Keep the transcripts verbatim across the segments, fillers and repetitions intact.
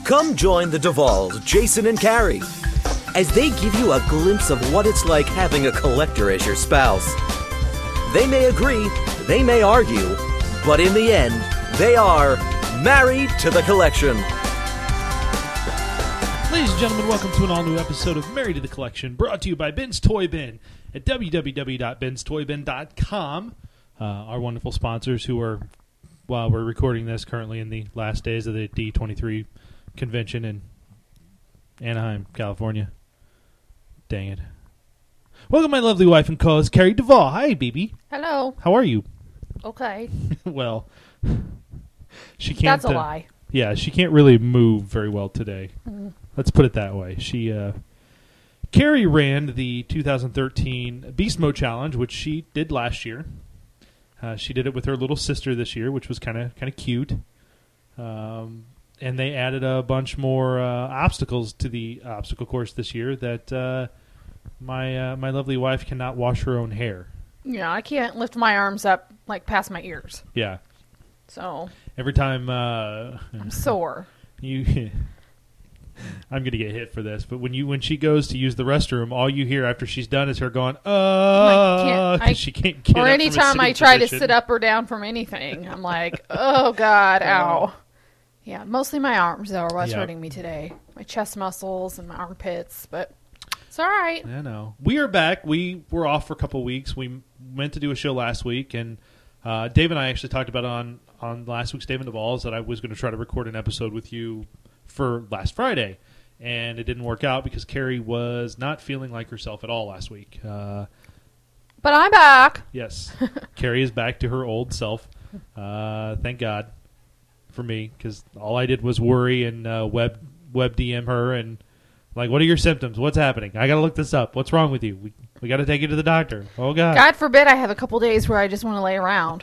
Come join the Duvals, Jason and Carrie, as they give you a glimpse of what it's like having a collector as your spouse. They may agree, they may argue, but in the end, they are married to the collection. Ladies and gentlemen, welcome to an all-new episode of Married to the Collection, brought to you by Ben's Toy Bin at w w w dot bens toy bin dot com. Uh, our wonderful sponsors who are, while we're recording this, currently in the last days of the D twenty-three convention in Anaheim, California. Dang it. Welcome, my lovely wife and co-host, Carrie Duvall. Hi, baby. Hello. How are you? Okay. Well, she can't... That's a uh, lie. Yeah, she can't really move very well today. Mm. Let's put it that way. She, uh, Carrie ran the two thousand thirteen Beast Mode Challenge, which she did last year. Uh, she did it with her little sister this year, which was kind of kind of cute. Um, and they added a bunch more uh, obstacles to the obstacle course this year that uh, my uh, my lovely wife cannot wash her own hair. Yeah, I can't lift my arms up like past my ears. Yeah. So Every time uh, I'm sore. you. I'm gonna get hit for this, but when you when she goes to use the restroom, all you hear after she's done is her going, "Uh," because she can't get. Or up anytime from a I try position. to sit up or down from anything, I'm like, "Oh God, ow!" Yeah, mostly my arms though are what's Yep. hurting me today. My chest muscles and my armpits, but it's all right. I know. We are back. We were off for a couple weeks. We meant to do a show last week, and uh, Dave and I actually talked about on on last week's Dave and Duvall's that I was going to try to record an episode with you for last Friday, and it didn't work out because Carrie was not feeling like herself at all last week. Uh, But I'm back. yes, Carrie is back to her old self. Uh, thank God for me, because all I did was worry and uh, web web D M her and like, what are your symptoms? What's happening? I got to look this up. What's wrong with you? We we got to take you to the doctor. Oh God! God forbid I have a couple days where I just want to lay around.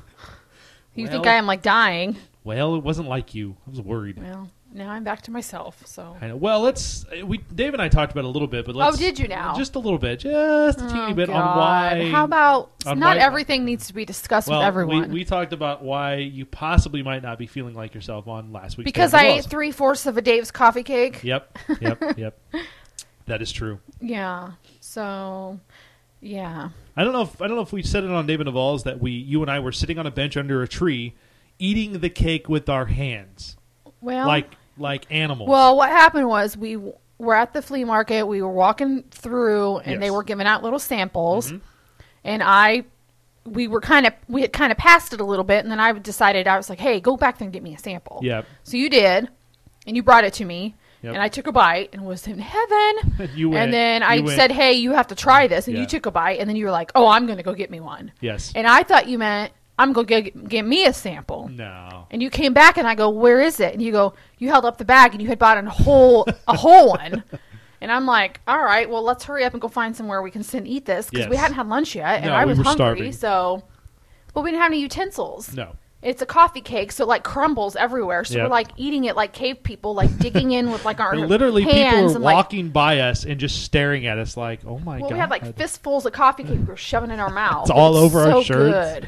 You Well- think I am like dying? Well, it wasn't like you. I was worried. Well, now I'm back to myself. So. I know. Well, let's. We Dave and I talked about it a little bit, but let's. Oh, did you now? Just a little bit, just a teeny Oh, bit on God. why. How about on not why- everything needs to be discussed well, with everyone? We, we talked about why you possibly might not be feeling like yourself on last week's. because Dave and I ate Duvall's. three fourths of a Dave's coffee cake. Yep. Yep. Yep. That is true. Yeah. So, yeah. I don't know if I don't know if we said it on Dave and Duvall's that we you and I were sitting on a bench under a tree, eating the cake with our hands, Well, like like animals. well, what happened was we w- were at the flea market. We were walking through, and they Yes. were giving out little samples. Mhm. And I, we were kind of, we had kind of passed it a little bit, and then I decided I was like, "Hey, go back there and get me a sample." Yep. So you did, and you brought it to me. Yep. And I took a bite and was in heaven. You went, and then I you went- said, "Hey, you have to try this." And Yeah. you took a bite, and then you were like, "Oh, I'm going to go get me one." Yes. And I thought you meant I'm going to get, get me a sample. No. And you came back, and I go, "Where is it?" And you go, "You held up the bag, and you had bought a whole a whole one." And I'm like, "All right, well, let's hurry up and go find somewhere we can sit and eat this because we Yes. hadn't had lunch yet, and No, I we was were hungry." starving. So, but we didn't have any utensils. No. It's a coffee cake, so it like crumbles everywhere. So Yep. we're like eating it like cave people, like digging in with like our And literally, hands people were and like. walking by us and just staring at us like, "Oh my Well, God!" we had like fistfuls of coffee cake we were shoving in our mouth. It's all over so our shirts. Good.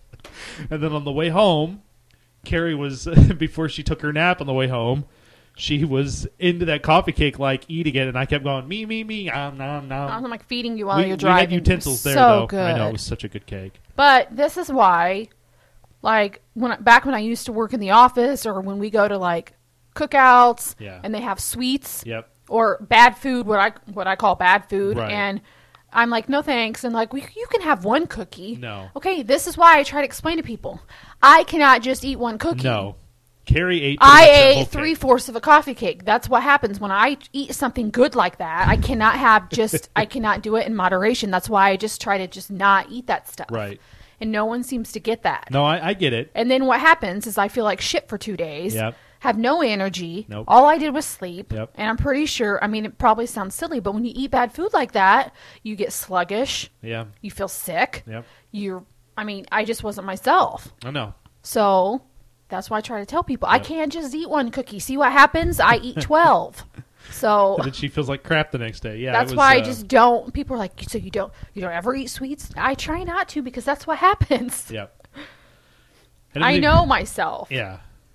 And then on the way home, Carrie was before she took her nap on the way home. She was into that coffee cake, like eating it, and I kept going, me, me, me, nom, nom, nom. I'm like feeding you while we, you're we driving. had utensils there, so though. Good. I know it was such a good cake. But this is why, like when I- back when I used to work in the office, or when we go to like cookouts, Yeah. and they have sweets Yep. or bad food, what I what I call bad food, Right. and I'm like, no thanks, and like we, you can have one cookie. No. Okay, this is why I try to explain to people, I cannot just eat one cookie. No. Carrie ate. I pretty much that whole ate cake. three fourths of a coffee cake. That's what happens when I eat something good like that. I cannot have just. I cannot do it in moderation. That's why I just try to just not eat that stuff. Right. And no one seems to get that. No, I, I get it. And then what happens is I feel like shit for two days. Yep. Have no energy. Nope. All I did was sleep. Yep. And I'm pretty sure. I mean, it probably sounds silly, but when you eat bad food like that, you get sluggish. Yeah. You feel sick. Yep. You're. I mean, I just wasn't myself. I know. So that's why I try to tell people I Yep. can't just eat one cookie. See what happens? I eat twelve. So And then she feels like crap the next day. Yeah. that's it was, why I uh, just don't. People are like, so you don't you don't ever eat sweets? I try not to because that's what happens. Yep. I know myself. Yeah.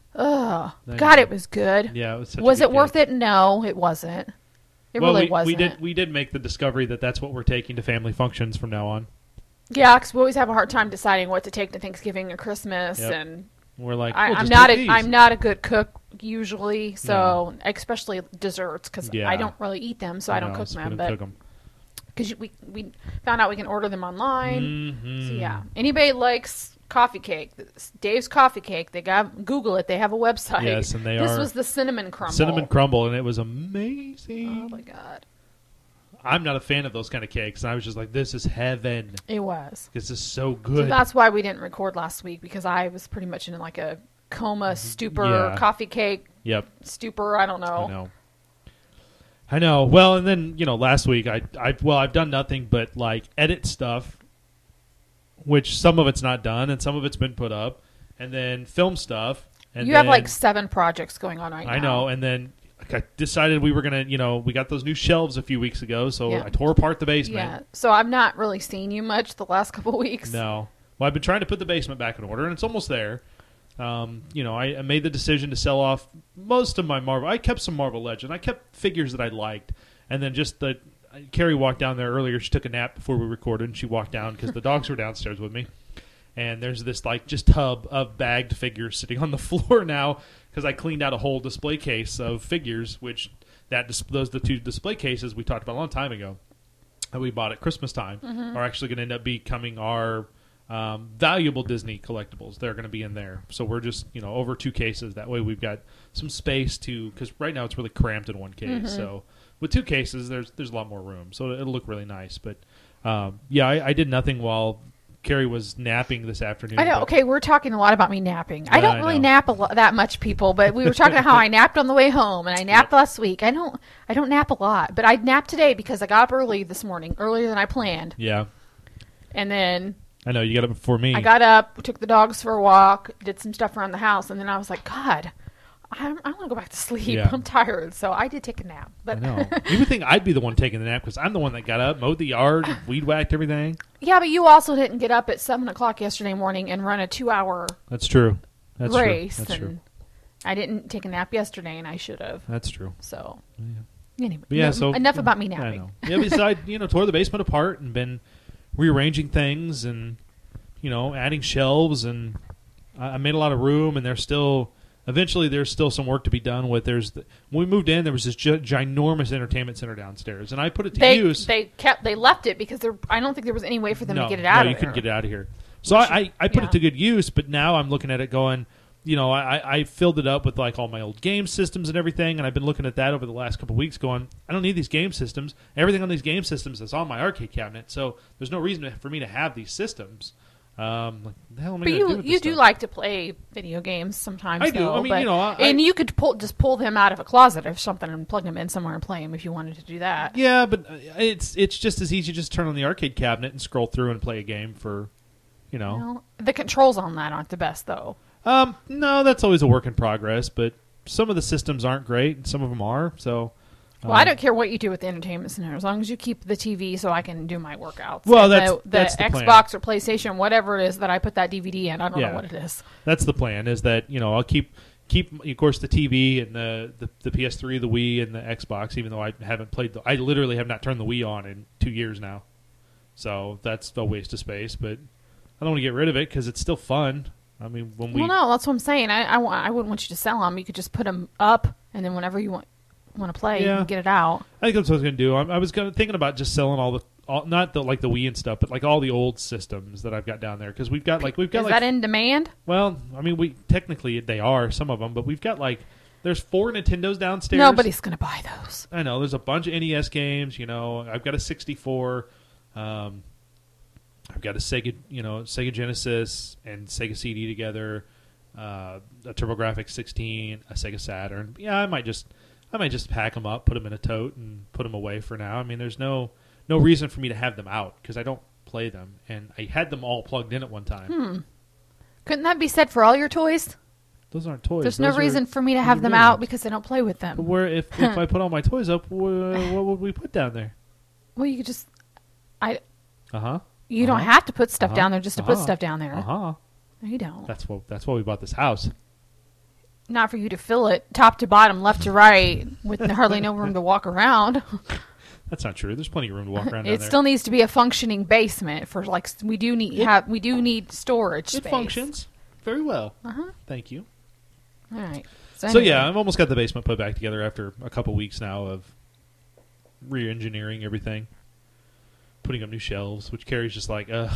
Ugh. I God, know. it was good. Yeah, it was such a Was good it worth cake. it? No, it wasn't. It well, really we, wasn't. we did we did make the discovery that that's what we're taking to family functions from now on. Yeah, because we always have a hard time deciding what to take to Thanksgiving or Christmas, Yep. and We're like, I, we'll I'm just not take a these. I'm not a good cook usually, so especially desserts because Yeah. I don't really eat them, so I don't know, cook so we them. don't But cook 'em. because we we found out we can order them online, Mhm. so yeah. Anybody likes coffee cake, Dave's Coffee Cake, they got Google it. They have a website. Yes, and they this are was the cinnamon crumble. cinnamon crumble, and it was amazing. Oh my god, I'm not a fan of those kind of cakes, and I was just like, this is heaven. it was. This is so So good. that's why we didn't record last week because I was pretty much in like a coma, stupor, Yeah. coffee cake Yep. stupor. I don't know. I know. I know. Well, and then, you know, last week I I well, I've done nothing but like edit stuff, which some of it's not done and some of it's been put up, and then film stuff. And You have then- like seven projects going on right now. I know, and then I decided we were gonna, you know, we got those new shelves a few weeks ago, so Yeah. I tore apart the basement. Yeah. So I've not really seen you much the last couple weeks. No. Well, I've been trying to put the basement back in order, and it's almost there. Um, you know, I, I made the decision to sell off most of my Marvel. I kept some Marvel Legend. I kept figures that I liked, and then just the Carrie walked down there earlier. She took a nap before we recorded, and she walked down because the dogs were downstairs with me. And there's this like just tub of bagged figures sitting on the floor now because I cleaned out a whole display case of figures, which that dis- those the two display cases we talked about a long time ago that we bought at Christmas time Mm-hmm. are actually going to end up becoming our um, valuable Disney collectibles. They're going to be in there, so we're just you know over two cases. That way we've got some space to because right now it's really cramped in one case. Mm-hmm. So with two cases, there's there's a lot more room, so it'll look really nice. But um, yeah, I, I did nothing while Carrie was napping this afternoon. I know. but- Okay, we're talking a lot about me napping. I Yeah, don't I really know. nap a lo- that much, people. But we were talking about how I napped on the way home, and I napped last week. I don't. I don't nap a lot, but I napped today because I got up early this morning, earlier than I planned, Yeah, and then I know you got it before me. I got up, took the dogs for a walk, did some stuff around the house, and then I was like, God, I, I want to go back to sleep. Yeah. I'm tired, so I did take a nap. I But know. You would think I'd be the one taking the nap because I'm the one that got up, mowed the yard, weed whacked everything. yeah, but you also didn't get up at seven o'clock yesterday morning and run a two-hour That's true. That's race. true. That's and true. I didn't take a nap yesterday, and I should have. That's true. So Yeah. anyway, But yeah, no- so enough about me I napping. know. Yeah, besides, you know, tore the basement apart and been rearranging things and you know adding shelves and I, I made a lot of room and there's still eventually there's still some work to be done with. There's the, when we moved in there was this gi- ginormous entertainment center downstairs and I put it to They use. they kept they left it because there. I don't think there was any way for them no, to get it out. no, of you couldn't there. get it out of here. So I, I, I put yeah. it to good use, but now I'm looking at it going, you know, I, I filled it up with like all my old game systems and everything, and I've been looking at that over the last couple of weeks going, I don't need these game systems. Everything on these game systems is on my arcade cabinet, so there's no reason for me to have these systems. Um, like, the hell am I But gonna do you with you this do stuff? like to play video games sometimes. I do. Though, I mean, but- you know, I- and I- you could pull just pull them out of a closet or something and plug them in somewhere and play them if you wanted to do that. Yeah, but uh, it's it's just as easy to just turn on the arcade cabinet and scroll through and play a game for, you know. Well, the controls on that aren't the best though. Um, no, that's always a work in progress, but some of the systems aren't great, and some of them are. So, Well, I um, don't care what you do with the entertainment center as long as you keep the T V so I can do my workouts. Well, And that's- the, the that's the plan. Xbox or PlayStation, whatever it is that I put that D V D in. I don't Yeah. know what it is. That's the plan. Is that you know I'll keep keep of course the T V and the, the the P S three, the Wii, and the Xbox. Even though I haven't played, the, I literally have not turned the Wii on in two years now. So that's a waste of space. But I don't want to get rid of it because it's still fun. I mean, when we Well, no, that's what I'm saying. I, I, wa- I wouldn't want you to sell them. You could just put them up, and then whenever you want want to play, you Yeah. can get it out. I think that's what I was going to do. I, I was gonna, thinking about just selling all the, all, not the like the Wii and stuff, but like all the old systems that I've got down there because we've got like we've got Is like that in demand? well, I mean we technically they are some of them, but we've got like there's four Nintendos downstairs. Nobody's going to buy those. I know there's a bunch of N E S games. You know, I've got a sixty-four. Um, I've got a Sega, you know, Sega Genesis and Sega C D together. Uh, a TurboGrafx sixteen, a Sega Saturn. Yeah, I might just, I might just pack them up, put them in a tote, and put them away for now. I mean, there's no, no reason for me to have them out because I don't play them, and I had them all plugged in at one time. Hmm. Couldn't that be said for all your toys? Those aren't toys. There's Those no are reason for me to have them video out games. because I don't play with But them. where if, if I put all my toys up, wh- what would we put down there? Well, you could just, I, Uh huh. you don't Uh-huh. have to put stuff Uh-huh. down there just to put Uh-huh. stuff down there. Uh huh. No, you don't. That's what. That's why we bought this house. not for you to fill it top to bottom, left to right, with hardly no room to walk around. That's not true. There's plenty of room to walk around down It there. still needs to be a functioning basement for like we do need It- have we do need storage It space. functions very well. Uh-huh. Thank you. All right. So anyway. yeah, I've almost got the basement put back together after a couple weeks now of re-engineering everything, putting up new shelves, which Carrie's just like, ugh,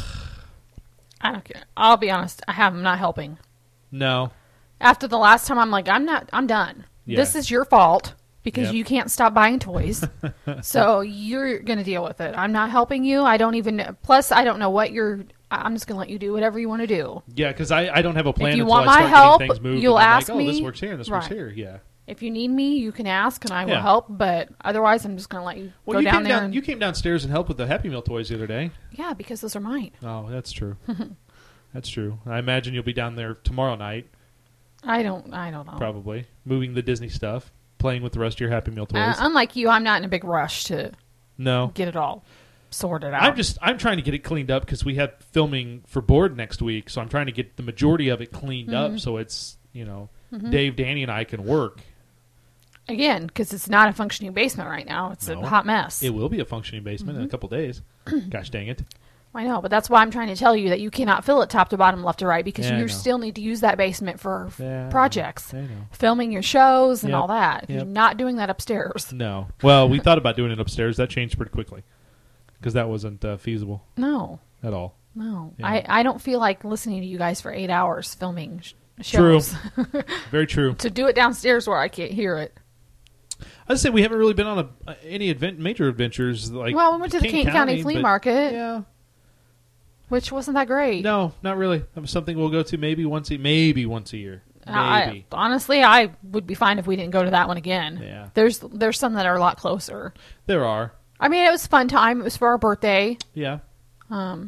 I don't care. I'll be honest. I have. I'm not helping. no. After the last time, I'm like, I'm not. I'm done. Yeah. This is your fault because Yep. you can't stop buying toys. So you're gonna deal with it. I'm not helping you. I don't even. Plus, I don't know what you're. I- I'm just gonna let you do whatever you want to do. Yeah, because I, I don't have a plan If you until want I my start help, getting things moved. you'll and I'm ask like, oh, me. this works here and this works Right. here. Yeah. If you need me, you can ask, and I will Yeah. help. But otherwise, I'm just gonna let you Well, go you down came there. down. and, You came downstairs and helped with the Happy Meal toys the other day. yeah, because those are mine. Oh, that's true. That's true. I imagine you'll be down there tomorrow night, I don't. I don't know. probably moving the Disney stuff, playing with the rest of your Happy Meal toys. Uh, unlike you, I'm not in a big rush to no, get it all sorted out. I'm just I'm trying to get it cleaned up because we have filming for Board next week, so I'm trying to get the majority of it cleaned Mm-hmm. up so it's you know Dave, Danny, and I can work. Again, because it's not a functioning basement right now. It's No. a hot mess. It will be a functioning basement Mm-hmm. in a couple days. Gosh dang it! I know, but that's why I'm trying to tell you that you cannot fill it top to bottom, left to right, because Yeah, I you know. still need to use that basement for f- Yeah, I know. projects, I know. filming your shows and Yep. all that. You're Yep. not doing that upstairs. No. Well, we thought about doing it upstairs. That changed pretty quickly because that wasn't uh, feasible No, at all. no. Yeah. I, I don't feel like listening to you guys for eight hours filming sh- True. shows. Very true. To do it downstairs where I can't hear it. I'd say we haven't really been on a, uh, any advent, major adventures. Like Well, we went to the King County Flea but- Market. Yeah. Which wasn't that great. No, not really. That was something we'll go to maybe once a maybe once a year. I, Maybe. honestly, I would be fine if we didn't go to that one again. Yeah. There's there's some that are a lot closer. There are. I mean, it was a fun time. It was for our birthday. Yeah. Um,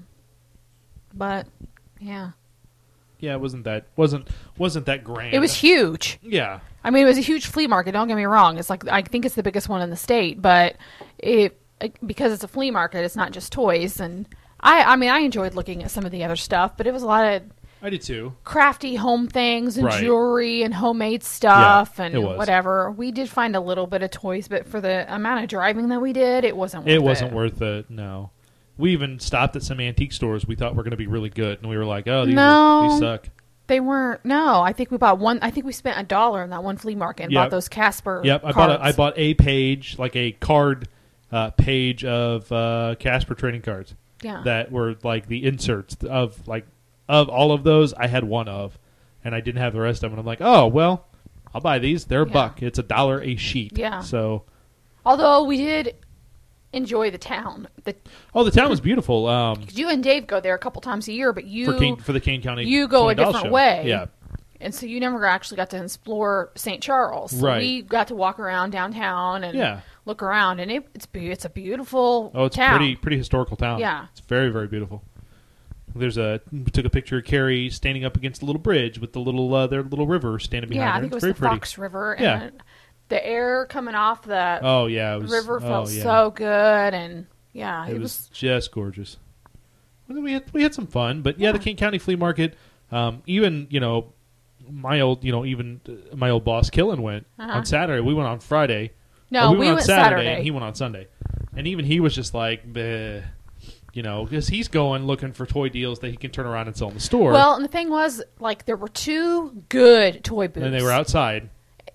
but yeah, Yeah, it wasn't that wasn't wasn't that grand. it was huge. Yeah. I mean, it was a huge flea market. Don't get me wrong. It's like I think it's the biggest one in the state, but it, it because it's a flea market, it's not just toys. And I, I mean, I enjoyed looking at some of the other stuff, but it was a lot of I did too. crafty home things and Right. jewelry and homemade stuff Yeah, and it was. whatever. We did find a little bit of toys, but for the amount of driving that we did, it wasn't worth It it. wasn't worth it. No. We even stopped at some antique stores we thought were going to be really good, and we were like, "Oh, these, No. are, these suck." They weren't. No, I think we bought one. I think we spent a dollar in that one flea market and Yep. bought those Casper. Yep, I cards. bought a, I bought a page, like a card uh, page of uh, Casper trading cards Yeah. that were like the inserts of like of all of those. I had one of, and I didn't have the rest of them. And I'm like, "Oh, well, I'll buy these. They're a Yeah. buck. It's a dollar a sheet." Yeah. So, Although we did enjoy the town. The oh, the town was beautiful. Um, 'cause you and Dave go there a couple times a year, but you for King, for the Kane County, you go a twenty dollars different show. way. Yeah. and so you never actually got to explore Saint Charles. So Right. we got to walk around downtown and Yeah. look around, and it, it's be- it's a beautiful Oh, it's town. pretty pretty historical town. Yeah. It's very very beautiful. There's a we took a picture of Carrie standing up against a little bridge with the little uh, their little river standing behind Yeah, her. I think it It's was very the pretty. Fox River, and Yeah. the air coming off the Oh yeah, it was, river oh, felt yeah. so good, and yeah, It, it, was, just gorgeous. Well, we had we had some fun, but yeah, the Yeah. King County Flea Market. Um, even you know, my old you know even uh, my old boss Killen went Uh-huh. on Saturday. We went on Friday. No, Or we went on went Saturday, Saturday. and he went on Sunday. And even he was just like, Bleh, you know, because he's going looking for toy deals that he can turn around and sell in the store. Well, and the thing was, like, there were two good toy booths, and they were outside.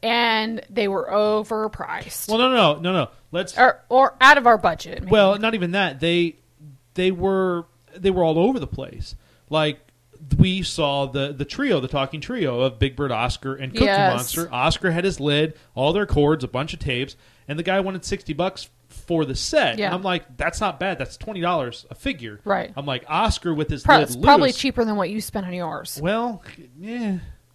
and they were overpriced, Well, no, no, no, no. Let's. or or out of our budget. maybe. Well, not even that. They they were they were all over the place. Like we saw the the trio, the talking trio of Big Bird, Oscar, and Cookie Yes. Monster. Oscar had his lid, all their cords, a bunch of tapes, and the guy wanted sixty bucks for the set. Yeah. And I'm like, that's not bad. That's twenty dollars a figure. Right. I'm like, Oscar with his Pro- lid it's probably loose. cheaper than what you spent on yours. Well, yeah.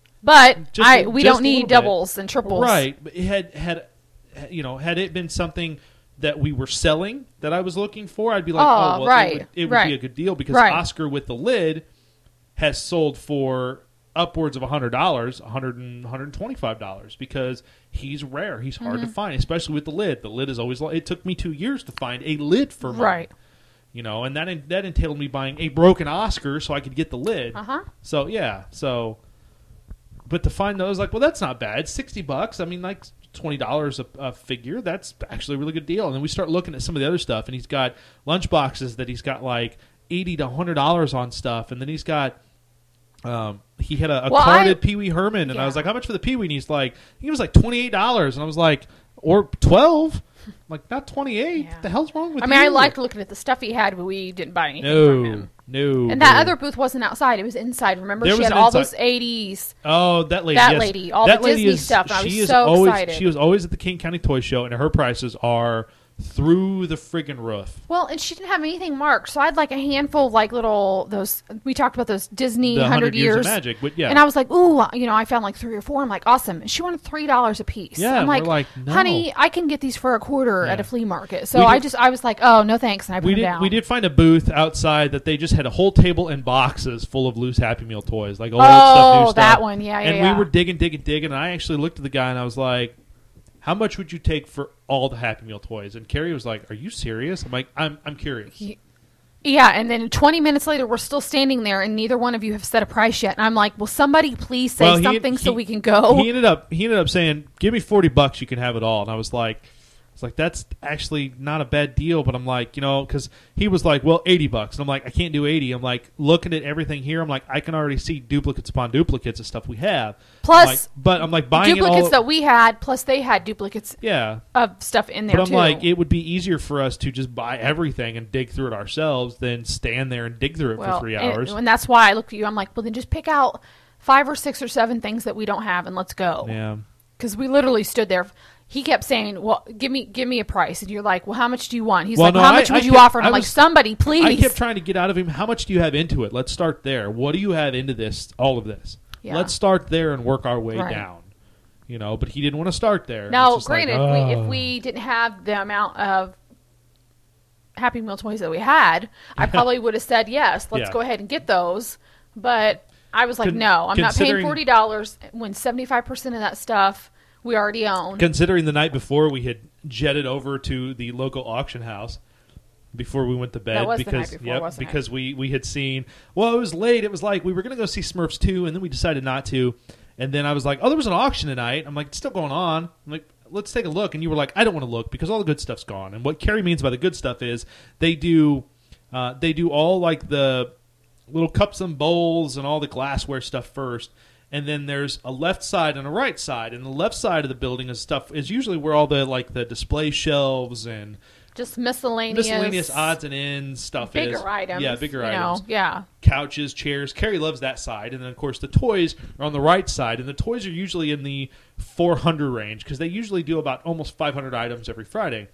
But Just I a- we just don't a need little bit. doubles and triples. Right. But it had had you know, had it been something that we were selling that I was looking for, I'd be like, Oh, oh, well, right, it would, it would right. be a good deal because Right. Oscar with the lid has sold for upwards of one hundred dollars, one hundred dollars and one hundred twenty-five dollars because he's rare. He's hard Mm-hmm. to find, especially with the lid. The lid is always lo- it took me two years to find a lid for mine. Right. You know, and that en- that entailed me buying a broken Oscar so I could get the lid. Uh huh. So yeah, so but to find those, like, well, that's not bad. Sixty bucks. I mean, like twenty dollars a, a figure. That's actually a really good deal. And then we start looking at some of the other stuff, and he's got lunch boxes that he's got like eighty to hundred dollars on stuff, and then he's got. Um, he had a, a well, carded I, Pee Wee Herman, and yeah. I was like, "How much for the Pee Wee?" And he's like, "He was like twenty eight dollars," and I was like, "Or twelve." I'm like, not twenty eight. Yeah. What the hell's wrong with I you? mean, I liked looking at the stuff he had, but we didn't buy anything no, from him. No, And that no. other booth wasn't outside; it was inside. Remember, There she was had an all inside- those eighties. Oh, that lady. That yes. lady, all that the lady Disney is, stuff. I she was is so always, excited. She was always at the King County Toy Show, and her prices are through the friggin' roof. Well, and she didn't have anything marked, so I had like a handful of like little those. We talked about those Disney The hundred hundred years years of magic, but yeah. and I was like, ooh, you know, I found like three or four. I'm like, awesome. And she wanted three dollars a piece. Yeah, I'm like, we're like, no. honey, I can get these for a quarter Yeah. at a flea market. So We I did- just, I was like, oh, no thanks, and I put we them did down. we did find a booth outside that they just had a whole table and boxes full of loose Happy Meal toys, like old Oh, stuff, new stuff. that one. Yeah, yeah, And yeah. we were digging, digging, digging, and I actually looked at the guy and I was like, "How much would you take for all the Happy Meal toys?" And Carrie was like, "Are you serious?" I'm like, "I'm I'm curious." Yeah, and then twenty minutes later, we're still standing there, and neither one of you have set a price yet. And I'm like, will somebody please say Well, he- something so he- we can go? He ended up he ended up saying, "Give me forty bucks, you can have it all." And I was like, "It's like that's actually not a bad deal." But I'm like, you know, because he was like, "Well, eighty bucks," and I'm like, "I can't do eighty." I'm like, looking at everything here, I'm like, I can already see duplicates upon duplicates of stuff we have. Plus, I'm like, but I'm like buying duplicates it all. that we had, plus they had duplicates yeah, of stuff in there but I'm too. like, it would be easier for us to just buy everything and dig through it ourselves than stand there and dig through it well, for three and- hours. And, that's why I looked at you. I'm like, well, then just pick out five or six or seven things that we don't have, and let's go. yeah. Because we literally stood there. He kept saying, "Well, give me, give me a price," and you're like, "Well, how much do you want?" He's Well, like, no, "How I- much would I you kept- offer?" And I I'm like, was- "Somebody, please." I kept trying to get out of him, how much do you have into it? Let's start there. What do you have into this, all of this? Yeah. Let's start there and work our way Right. down. You know, but he didn't want to start there. Now, It's just like, granted, we, oh. if we didn't have the amount of Happy Meal toys that we had, I probably would have said yes. Let's Yeah. go ahead and get those. But I was like, Con- no, I'm not paying considering- forty dollars when seventy-five percent of that stuff we already own. Considering the night before we had jetted over to the local auction house before we went to bed That was the because night before, yep, wasn't it? because we, we had seen well it was late. It was like we were going to go see Smurfs two, and then we decided not to. And then I was like, oh, there was an auction tonight. I'm like, it's still going on. I'm like, let's take a look. And you were like, I don't want to look because all the good stuff's gone. And what Carrie means by the good stuff is they do uh, they do all like the little cups and bowls and all the glassware stuff first. And then there's a left side and a right side. And the left side of the building is stuff is usually where all the like the display shelves and Just miscellaneous, miscellaneous odds and ends stuff bigger is. items. Yeah, bigger you items. Know, yeah. Couches, chairs. Carrie loves that side. And then, of course, the toys are on the right side. And the toys are usually in the four hundred range because they usually do about almost five hundred items every Friday.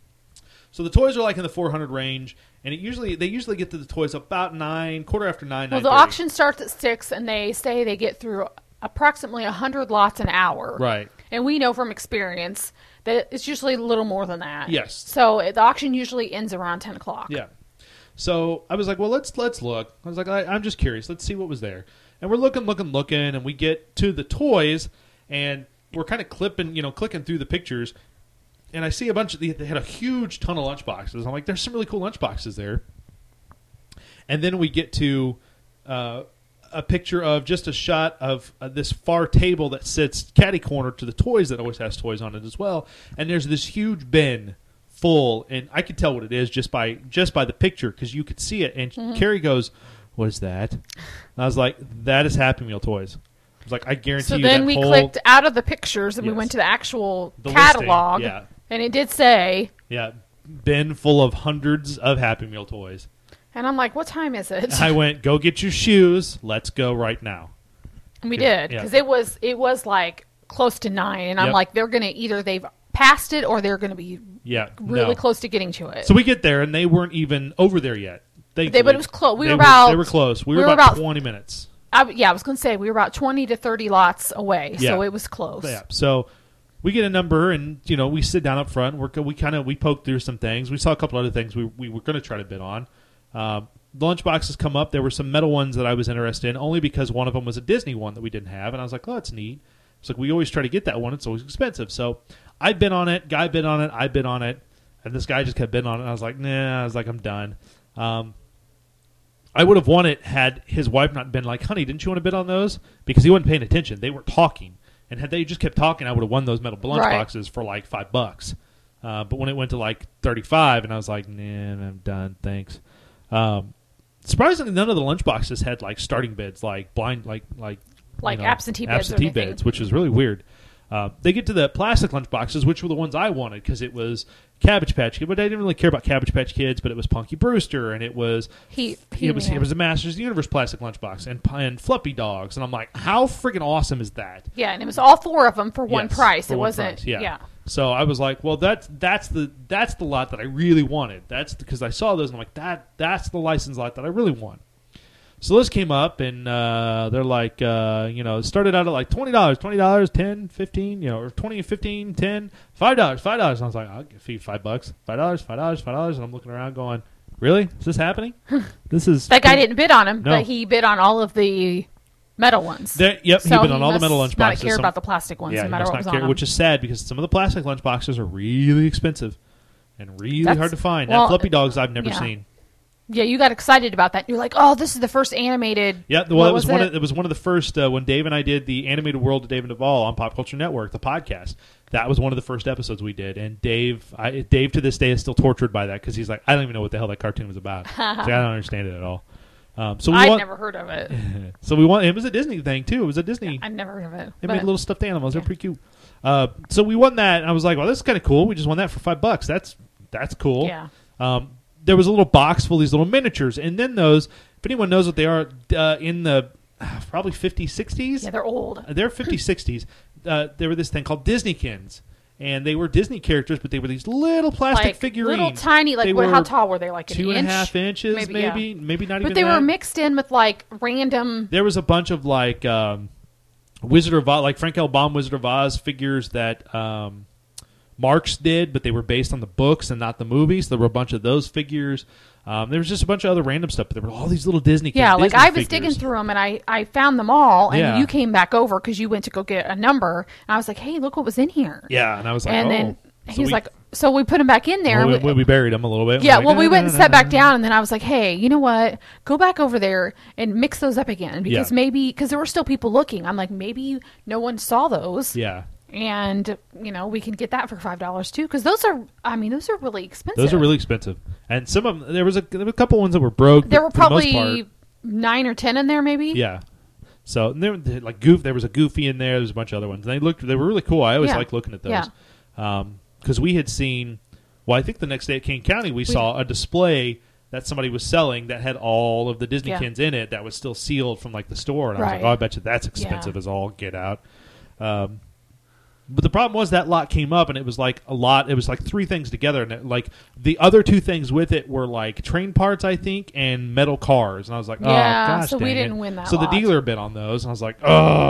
So the toys are like in the four hundred range. And it usually they usually get to the toys about nine, quarter after nine, Well, the nine thirty. auction starts at six, and they say they get through approximately a hundred lots an hour. Right. And we know from experience that it's usually a little more than that. Yes. So uh, the auction usually ends around ten o'clock. Yeah. So I was like, well, let's let's look. I was like, I, I'm just curious. Let's see what was there. And we're looking, looking, looking, and we get to the toys, and we're kind of clipping, you know, clicking through the pictures. And I see a bunch of, they had a huge ton of lunchboxes. I'm like, there's some really cool lunchboxes there. And then we get to uh, a picture of just a shot of uh, this far table that sits catty corner to the toys that always has toys on it as well. And there's this huge bin full, and I could tell what it is just by just by the picture because you could see it. And Mm-hmm. Carrie goes, "What is that?" And I was like, "That is Happy Meal toys." I was like, "I guarantee So you." then that we whole, clicked out of the pictures and we Yes. went to the actual The catalog. listing, yeah. And it did say, yeah, bin full of hundreds of Happy Meal toys. and I'm like, what time is it? I went, "Go get your shoes. Let's go right now." And we Yeah, did yeah. because it was it was like close to nine, and I'm Yep. like, they're gonna either they've passed it or they're gonna be Yeah, really no. close to getting to it. So we get there, and they weren't even over there yet. They- but it was close. We They were about- They were close. We, we were, were about, about- twenty minutes. I, yeah, I was gonna say we were about twenty to thirty lots away, so Yeah. it was close. Yeah. So we get a number, and you know, we sit down up front. We're, we kind of we poke through some things. We saw a couple other things we we were going to try to bid on. Um, the lunch boxes come up. There were some metal ones that I was interested in, only because one of them was a Disney one that we didn't have, and I was like, "Oh, that's neat." It's like we always try to get that one. It's always expensive. So I bid on it. Guy bid on it. I bid on it, and this guy just kept bidding on it. And I was like, "Nah." I was like, "I'm done." Um, I would have won it had his wife not been like, honey, didn't you want to bid on those? Because he wasn't paying attention. They were talking. And had they just kept talking, I would have won those metal lunch Right. boxes for like five bucks. Uh, but when it went to like thirty-five, and I was like, nah, I'm done, thanks. Um, surprisingly, none of the lunch boxes had like starting bids, like blind, like like Like you know, absentee bids or absentee anything. bids, which was really weird. Uh, they get to the plastic lunch boxes, which were the ones I wanted because it was Cabbage Patch Kid, but I didn't really care about Cabbage Patch Kids. But it was Punky Brewster, and it was He, it was it was a Masters of the Universe plastic lunchbox, and and Fluffy Dogs, and I'm like, how freaking awesome is that? Yeah, and it was all four of them for one Yes, price. for It one wasn't. price, yeah. yeah. So I was like, well, that's that's the that's the lot that I really wanted. That's because I saw those, and I'm like, that that's the license lot that I really want. So this came up, and uh, they're like, uh, you know, it started out at like twenty dollars, twenty dollars, ten, fifteen, you know, or twenty, fifteen, ten, five dollars, five dollars. And I was like, I'll give you five bucks, five dollars, five dollars, five dollars. And I'm looking around, going, really? Is this happening? This is That guy didn't bid on him, No. but he bid on all of the metal ones. There, yep, so he bid on all the must metal lunch not boxes. care Some- about the plastic ones, yeah, no he matter must what not was care, on them. which is sad because some of the plastic lunch boxes are really expensive and really That's- hard to find. well, and Fluffy Dogs I've never yeah. seen. Yeah, you got excited about that. You're like, oh, this is the first animated. Yeah, well, what it was, was one. it? Of, it was one of the first uh, when Dave and I did the Animated World of Dave and Duvall on Pop Culture Network, the podcast. That was one of the first episodes we did, and Dave, I, Dave to this day is still tortured by that because he's like, I don't even know what the hell that cartoon was about. He's like, I don't understand it at all. Um, so we I'd want, never heard of it. so we want. It was a Disney thing too. It was a Disney. I'd never heard of it. They but- made little stuffed animals. They're yeah. pretty cute. Uh, so we won that, and I was like, well, this is kind of cool. We just won that for five bucks. That's that's cool. Yeah. Um, there was a little box full of these little miniatures, and then those, if anyone knows what they are, uh, in the uh, probably fifties, sixties, Yeah, they're old. they're fifties, sixties, uh, there were this thing called Disneykins, and they were Disney characters, but they were these little plastic Like figurines. little tiny, like They what, how were tall were they? Like an two inch? and a half inches, maybe, Maybe, maybe, yeah. not even But they that. were mixed in with like random. There was a bunch of like um, Wizard of Oz, like Frank L. Baum Wizard of Oz figures that um, Marx did, but they were based on the books and not the movies. There were a bunch of those figures. Um, there was just a bunch of other random stuff, but there were all these little Disney Yeah, like Disney I was figures. digging through them and I, I found them all, and Yeah. you came back over because you went to go get a number, and I was like, hey, look what was in here. Yeah, and I was like, and oh. then So he was we- like, so we put him back in there. well, and we, we- we buried them a little bit. yeah, We're well, like, we "No, went no, and no, sat no, back no." down, and then I was like, hey, you know what? Go back over there and mix those up again because Yeah. maybe because there were still people looking. I'm like, maybe no one saw those. Yeah, And you know we can get that for five dollars too because those are I mean those are really expensive. those are really expensive, and some of them, there was a, there were a couple ones that were broke. There but were for the most probably part- nine or ten in there, maybe. Yeah. So and there, there- like goof, there was a Goofy in there. There was a bunch of other ones. And they looked, they were really cool. I always Yeah. liked looking at those. Yeah. Because we had seen, well, I think the next day at King County we, saw a display that somebody was selling that had all of the Yeah. Disneykins in it that was still sealed from like the store, and I was Right. like, oh, I bet you that's expensive Yeah. as all get out. Um, but the problem was that lot came up, and it was like a lot. It was like three things together, and it, like the other two things with it were like train parts, I think, and metal cars. And I was like, oh, Yeah, gosh, so we dang didn't it. win that So lot. the dealer bid on those, and I was like,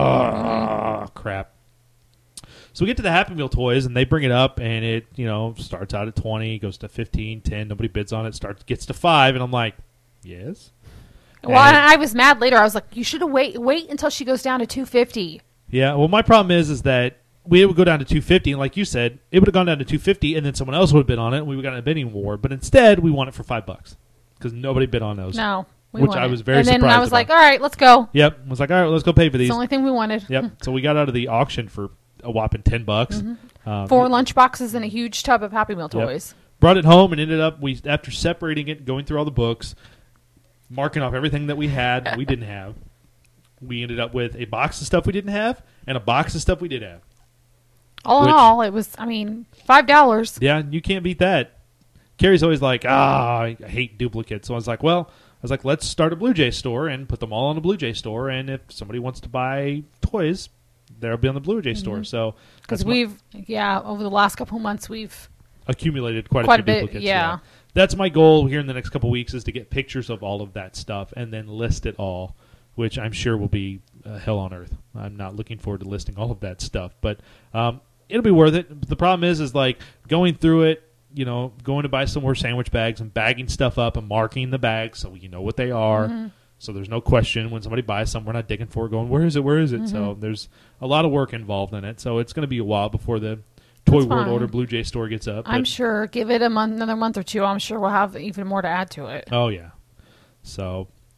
oh, crap. So we get to the Happy Meal toys, and they bring it up, and it you know starts out at twenty, goes to fifteen, ten. Nobody bids on it. Starts gets to five, and I'm like, yes. Well, And- and I was mad later. I was like, you should have wait wait until she goes down to two fifty. Yeah, well, my problem is is that we would go down to two fifty, and like you said, it would have gone down to two fifty, and then someone else would have bid on it, and we would have gotten a bidding war. But instead, we won it for five bucks because nobody bid on those. No, we Which won I it. was very And then I surprised was about. like, all right, let's go. Yep, I was like, all right, let's go pay for It's these. the only thing we wanted. Yep. So we got out of the auction for a whopping ten bucks. Um, Four lunch boxes and a huge tub of Happy Meal Yep. toys. Brought it home and ended up we after separating it, going through all the books, marking off everything that we had that we didn't have. We ended up with a box of stuff we didn't have and a box of stuff we did have. All Which- in all, it was, I mean, five dollars. Yeah, you can't beat that. Carrie's always like, ah, I hate duplicates. So I was like, well, I was like, let's start a Blue Jay store and put them all on the Blue Jay store. And if somebody wants to buy toys, they'll be on the Blue Jay store. So Because that's my- we've, yeah, over the last couple months, we've, accumulated quite, Quite a few a bit, duplicates. yeah. That's my goal here in the next couple weeks is to get pictures of all of that stuff and then list it all, which I'm sure will be uh, hell on earth. I'm not looking forward to listing all of that stuff, but um, it'll be worth it. The problem is, is like going through it, you know, going to buy some more sandwich bags and bagging stuff up and marking the bags so you know what they are. Mm-hmm. So there's no question when somebody buys something, we're not digging for it, going, where is it, where is it? Mm-hmm. So there's a lot of work involved in it. So it's going to be a while before the Toy That's World fine. Order Blue Jay store gets up. I'm but- sure, give it a month, another month or two, I'm sure we'll have even more to add to it. Oh yeah. So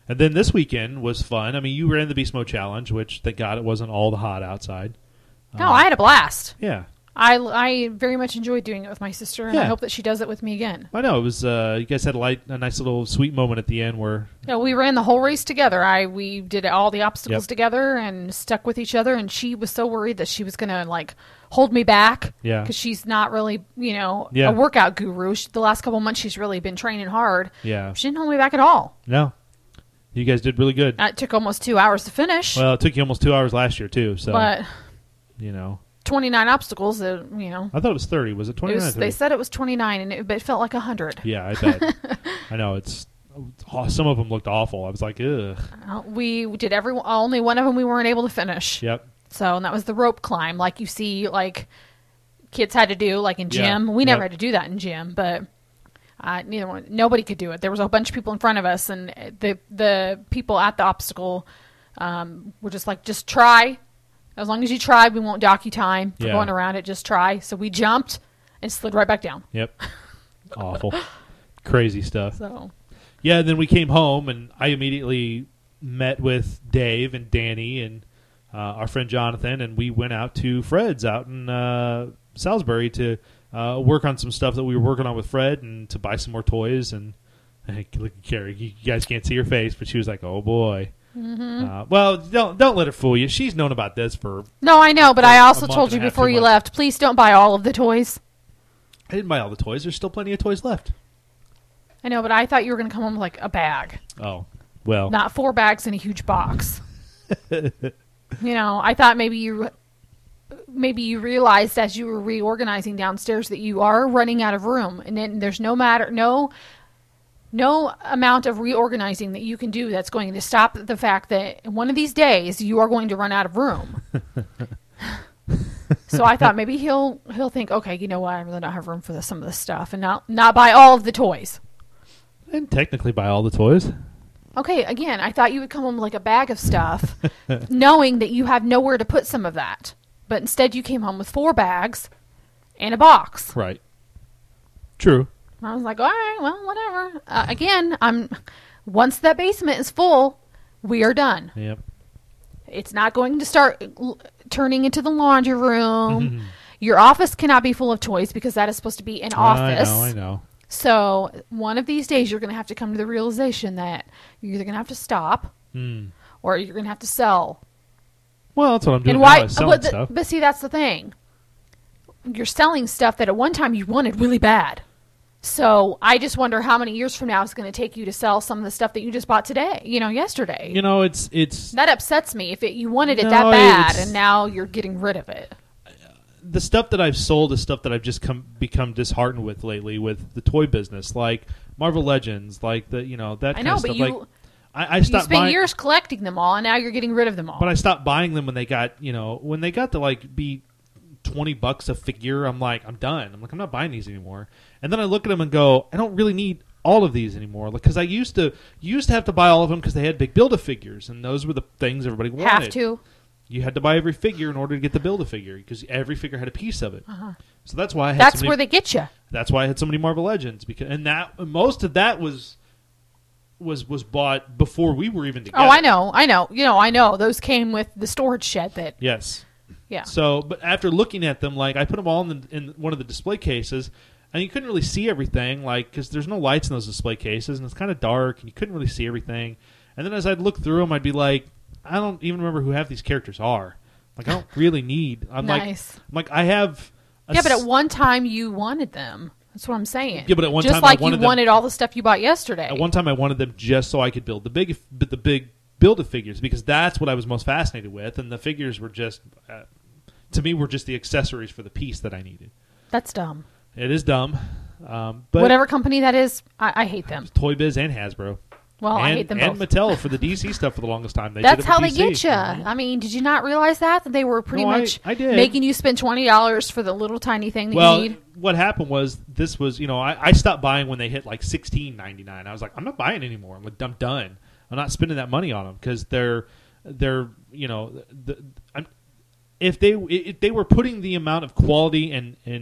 And then this weekend was fun. I mean, you ran the Beast Mode Challenge, which, thank God, it wasn't all the hot outside. No, Um, I had a blast. Yeah. I, I very much enjoyed doing it with my sister, and I Yeah. hope that she does it with me again. I know. It was, uh, you guys had a, light, a nice little sweet moment at the end where, Yeah, we ran the whole race together. I we did all the obstacles Yep. together and stuck with each other. And she was so worried that she was gonna like hold me back. Yeah. because she's not really you know Yeah. a workout guru. She, the last couple months, she's really been training hard. yeah. She didn't hold me back at all. No. You guys did really good. Uh, It took almost two hours to finish, Well, it took you almost two hours last year, too. So, but you know. twenty-nine obstacles. That you know, I thought it was thirty. Was it it twenty-nine? was, they said it was twenty-nine, and it, but it felt like a hundred. Yeah, I bet. I know. It's oh, some of them looked awful. I was like, ugh. Uh, we did every only one of them we weren't able to finish. Yep. So and that was the rope climb, like you see, like kids had to do, like in Yeah. gym. We never Yep. had to do that in gym, but uh, neither one, nobody could do it. There was a bunch of people in front of us, and the the people at the obstacle um, were just like, just try. As long as you try, we won't dock you time for Yeah. going around it. Just try. So we jumped and slid right back down. Yep. Awful. Crazy stuff. So Yeah, and then we came home, and I immediately met with Dave and Danny and uh, our friend Jonathan, and we went out to Fred's out in uh, Salisbury to uh, work on some stuff that we were working on with Fred and to buy some more toys. And hey, look at Carrie. You guys can't see her face, but she was like, oh, boy. Mm-hmm. Uh, well, don't don't let her fool you. She's known about this for... no, I know, but For I a also month told and you a half, before two you months. left, please don't buy all of the toys. I didn't buy all the toys. There's still plenty of toys left. I know, but I thought you were going to come home with like a bag. Oh, well. Not four bags in a huge box. you know, I thought maybe you maybe you realized as you were reorganizing downstairs that you are running out of room, and then there's no matter no no amount of reorganizing that you can do that's going to stop the fact that one of these days you are going to run out of room. So I thought maybe he'll he'll think, okay, you know what, I really don't have room for this, some of this stuff, and not not buy all of the toys. I didn't technically buy all the toys. Okay, again, I thought you would come home with like a bag of stuff, knowing that you have nowhere to put some of that. But instead, you came home with four bags and a box. Right. True. I was like, all right, well, whatever. Uh, again, I'm once that basement is full, we are done. Yep. It's not going to start l- turning into the laundry room. Your office cannot be full of toys because that is supposed to be an office. I know, I know. So one of these days, you're going to have to come to the realization that you're either going to have to stop Hmm. or you're going to have to sell. Well, that's what I'm doing And now. why? is selling But, the, stuff. but see, that's the thing. You're selling stuff that at one time you wanted really bad. So I just wonder how many years from now it's going to take you to sell some of the stuff that you just bought today. You know, yesterday. You know, it's it's That upsets me. If it, you wanted it No, that bad, it's- and now you're getting rid of it. the stuff that I've sold is stuff that I've just come become disheartened with lately with the toy business, like Marvel Legends, like the you know that I kind know, of but stuff. you like I, I you stopped spent buying, years collecting them all, and now you're getting rid of them all. but I stopped buying them when they got you know when they got to like be twenty bucks a figure. I'm like, I'm done. I'm like, I'm not buying these anymore. And then I look at them and go, I don't really need all of these anymore, because I used to used to have to buy all of them because they had big Build-A-Figures, and those were the things everybody wanted. have to. You had to buy every figure in order to get the Build-A-Figure because every figure had a piece of it. Uh-huh. So that's why I had That's so many, where they get you. that's why I had so many Marvel Legends, because and that most of that was was was bought before we were even together. Oh, I know, I know. You know, I know. Those came with the storage shed. That Yes. yeah. So, but after looking at them, like I put them all in, the, in one of the display cases, and you couldn't really see everything, like because there's no lights in those display cases, and it's kind of dark, and you couldn't really see everything. And then as I'd look through them, I'd be like, I don't even remember who half these characters are. Like I don't really need. I'm Nice. like, I'm like I have. A Yeah, but s- at one time you wanted them. That's what I'm saying. Yeah, but at one just time I like wanted you them- wanted all the stuff you bought yesterday. At one time, I wanted them just so I could build the big, but the big Build-A-Figures, because that's what I was most fascinated with, and the figures were just, uh, to me, were just the accessories for the piece that I needed. That's dumb. It is dumb, um, but Whatever company that is, I, I hate them. Toy Biz and Hasbro, Well, and, I hate them and both. Mattel for the D C stuff for the longest time. They did That's it with how they D C. get you. I mean, did you not realize that that they were pretty No, I- much I did. making you spend twenty dollars for the little tiny thing that Well, you need? what happened was this was you know I, I stopped buying when they hit like sixteen ninety nine. I was like, I'm not buying anymore. I'm, like, I'm done. I'm not spending that money on them because they're they're you know the, I'm, if they if they were putting the amount of quality and and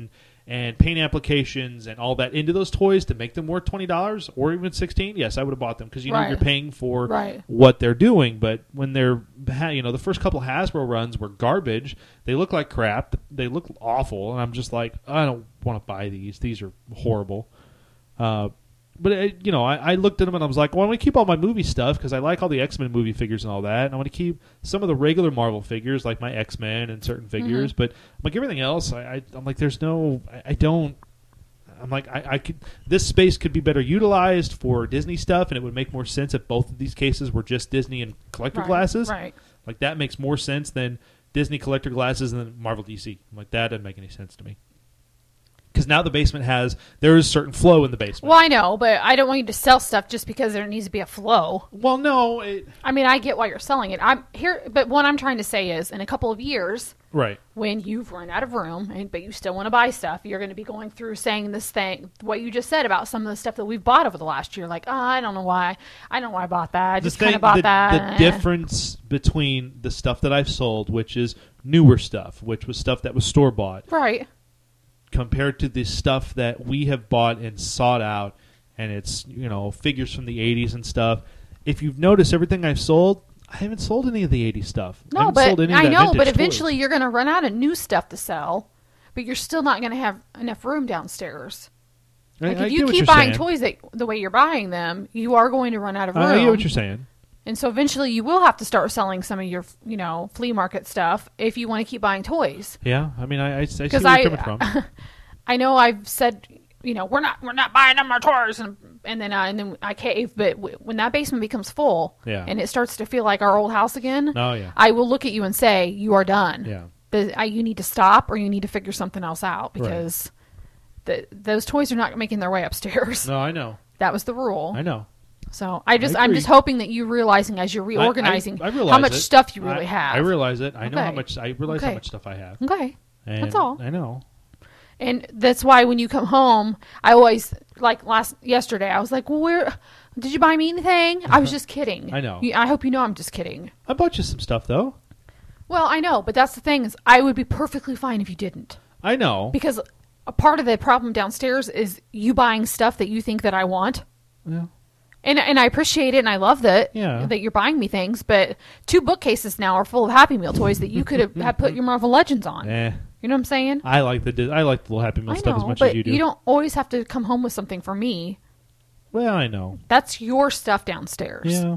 and paint applications and all that into those toys to make them worth twenty dollars or even sixteen dollars, yes, I would have bought them because you know Right. you're paying for Right. what they're doing. But when they're, you know, the first couple Hasbro runs were garbage. They look like crap. They look awful, and I'm just like, I don't want to buy these. These are horrible. Uh, but uh, you know, I, I looked at them and I was like, well, I want to keep all my movie stuff because I like all the X-Men movie figures and all that, and I want to keep some of the regular Marvel figures like my X-Men and certain figures. Mm-hmm. But like everything else, I, I I'm like, there's no, I, I don't. I'm like, I, I could. This space could be better utilized for Disney stuff, and it would make more sense if both of these cases were just Disney and collector Right. glasses. Right. Like that makes more sense than Disney collector glasses and then Marvel D C. I'm like that doesn't make any sense to me. Because now the basement has there is certain flow in the basement. Well, I know, but I don't want you to sell stuff just because there needs to be a flow. Well, no, it, I mean, I get why you're selling it. I'm here, but what I'm trying to say is, in a couple of years, right. when you've run out of room, and but you still want to buy stuff, you're going to be going through saying this thing, what you just said about some of the stuff that we've bought over the last year. Like, oh, I don't know why, I don't know why I bought that. I The just thing- kind of bought the, that. The difference between the stuff that I've sold, which is newer stuff, which was stuff that was store bought, Right. compared to the stuff that we have bought and sought out, and it's, you know, figures from the eighties and stuff. If you've noticed, everything I've sold, I haven't sold any of the eighties stuff. I No, haven't but sold any of I that know, vintage but toys. eventually you're going to run out of new stuff to sell, but you're still not going to have enough room downstairs. I, Like I if get you what keep you're buying saying. toys that, the way you're buying them, you are going to run out of room. I get what you're saying. And so eventually you will have to start selling some of your, you know, flea market stuff if you want to keep buying toys. Yeah, I mean, I, I, I see where Because you're I, coming from. I know I've said, you know, we're not we're not buying them our toys, and and then I, and then I cave. But w- when that basement becomes full, Yeah. and it starts to feel like our old house again, Oh, yeah. I will look at you and say, you are done. Yeah. The, I, you need to stop, or you need to figure something else out because the, those toys are not making their way upstairs. No, I know. That was the rule. I know. So I just I I'm agree. just hoping that you realizing as you're I- reorganizing I, I realize how much it. stuff you really I, have. I realize it. I know how Okay. much. I realize how Okay. much stuff I have. Okay. And That's all. I know. And that's why when you come home, I always like last yesterday. I was like, "Well, where did you buy me anything?" I was just kidding. I know. You- I hope you know I'm just kidding. I bought you some stuff though. Well, I know, but that's the thing is, I would be perfectly fine if you didn't, I know. because a part of the problem downstairs is you buying stuff that you think that I want. Yeah. And and I appreciate it, and I love that Yeah. that you're buying me things. But two bookcases now are full of Happy Meal toys that you could have, have put your Marvel Legends on. Eh. You know what I'm saying? I like the Dis- I like the little Happy Meal I stuff know, as much but as you do. don't always have to come home with something for me. Well, I know. That's your stuff downstairs. Yeah.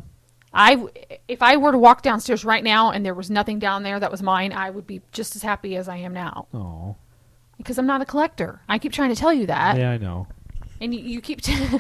I if I were to walk downstairs right now and there was nothing down there that was mine, I would be just as happy as I am now Oh. because I'm not a collector. I keep trying to tell you that, Yeah, I know. and you, you keep. T-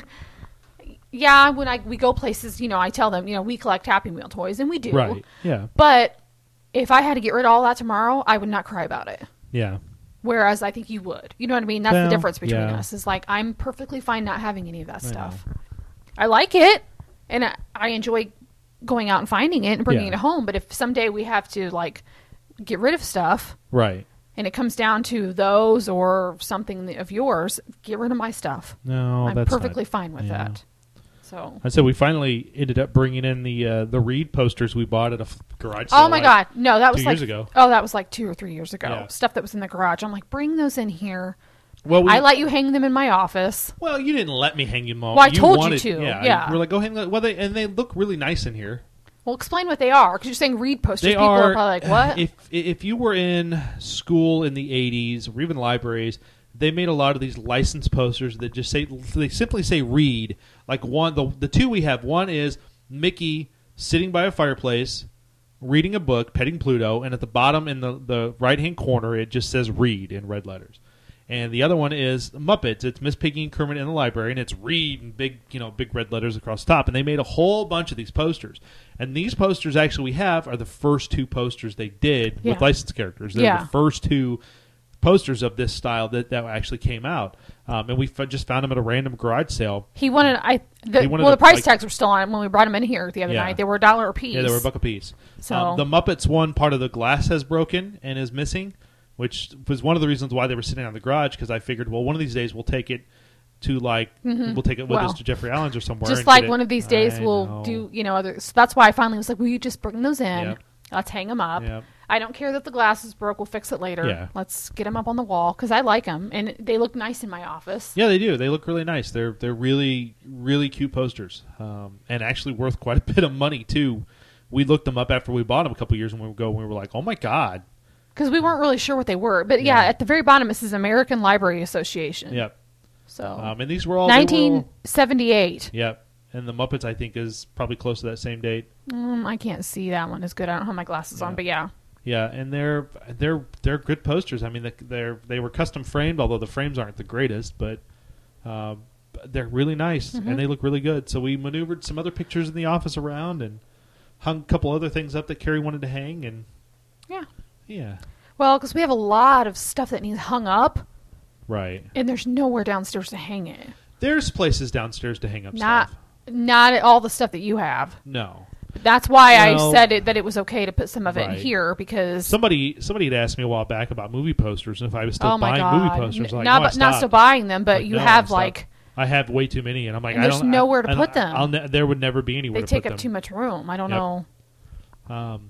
yeah, when I we go places, you know, I tell them, you know, we collect Happy Meal toys, and we do. Right. Yeah. But if I had to get rid of all that tomorrow, I would not cry about it. Yeah. Whereas I think you would. You know what I mean? That's Well, the difference between yeah. us. Is like I'm perfectly fine not having any of that I stuff. I like it, and I, I enjoy going out and finding it and bringing Yeah. it home. But if someday we have to like get rid of stuff, Right. and it comes down to those or something of yours, get rid of my stuff. No, I'm that's perfectly not- fine with yeah. that. So. I said we finally ended up bringing in the uh, the Reed posters we bought at a f- garage sale. Oh my like God! No, that was two like years ago. oh, that was like two or three years ago. Yeah. Stuff that was in the garage. I'm like, bring those in here. Well, we, I let you hang them in my office. Well, you didn't let me hang them all. Well, I you told you wanted, to, Yeah. yeah. We're like, go hang. Well, they and they look really nice in here. Well, explain what they are, because you're saying Reed posters. They People are, are probably like, what? If if you were in school in the eighties or even libraries, they made a lot of these license posters that just say they simply say Reed. Like one, the the two we have. One is Mickey sitting by a fireplace, reading a book, petting Pluto, and at the bottom in the, the right hand corner it just says Reed in red letters. And the other one is Muppets. It's Miss Piggy and Kermit in the library, and it's Reed in big, you know, big red letters across the top. And they made a whole bunch of these posters. And these posters actually we have are the first two posters they did Yeah. with licensed characters. They're Yeah. the first two posters of this style that, that actually came out. Um, and we f- just found them at a random garage sale. He wanted, I, the, He wanted well, to, the price like- tags were still on it when we brought them in here the other Yeah. night. They were a dollar a piece. Yeah, they were a buck a piece. So- Um, the Muppets one, part of the glass has broken and is missing, which was one of the reasons why they were sitting on the garage, because I figured, well, one of these days we'll take it to, like, we'll take it with Well, us to Jeffrey Allen's or somewhere. Just and like get it- one of these days I we'll know. do, you know, other. So that's why I finally was like, will you just bring those in? Yep. Let's hang them up. Yep. I don't care that the glass is broke. We'll fix it later. Yeah. Let's get them up on the wall because I like them and they look nice in my office. Yeah, they do. They look really nice. They're they're really really cute posters, um, and actually worth quite a bit of money too. We looked them up after we bought them a couple years ago, and we were like, "Oh my god!" Because we weren't really sure what they were. But yeah, Yeah. at the very bottom it says American Library Association. Yep. So Um, and these were all they were all- nineteen seventy-eight. Yep. And the Muppets, I think, is probably close to that same date. Um, I can't see that one as good. I don't have my glasses Yeah. on, but yeah. Yeah, and they're they're they're good posters. I mean, they're they were custom framed, although the frames aren't the greatest, but uh, they're really nice Mhm. and they look really good. So we maneuvered some other pictures in the office around and hung a couple other things up that Carrie wanted to hang, and Yeah. yeah, Well, because we have a lot of stuff that needs hung up, right. and there's nowhere downstairs to hang it. There's places downstairs to hang up Not, stuff. not all the stuff that you have. No. That's why Well, I said it that it was okay to put some of it right. in here because Somebody somebody had asked me a while back about movie posters and if I was still oh my buying god, movie posters. N- Like, not no, I bu- not stopped. still buying them, but Like, you no, I have stopped. like I have way too many, and I'm like, And I there's don't nowhere to I, put I, them. I'll ne- there would never be anywhere they to take put up them. too much room. I don't Yep. know. Um,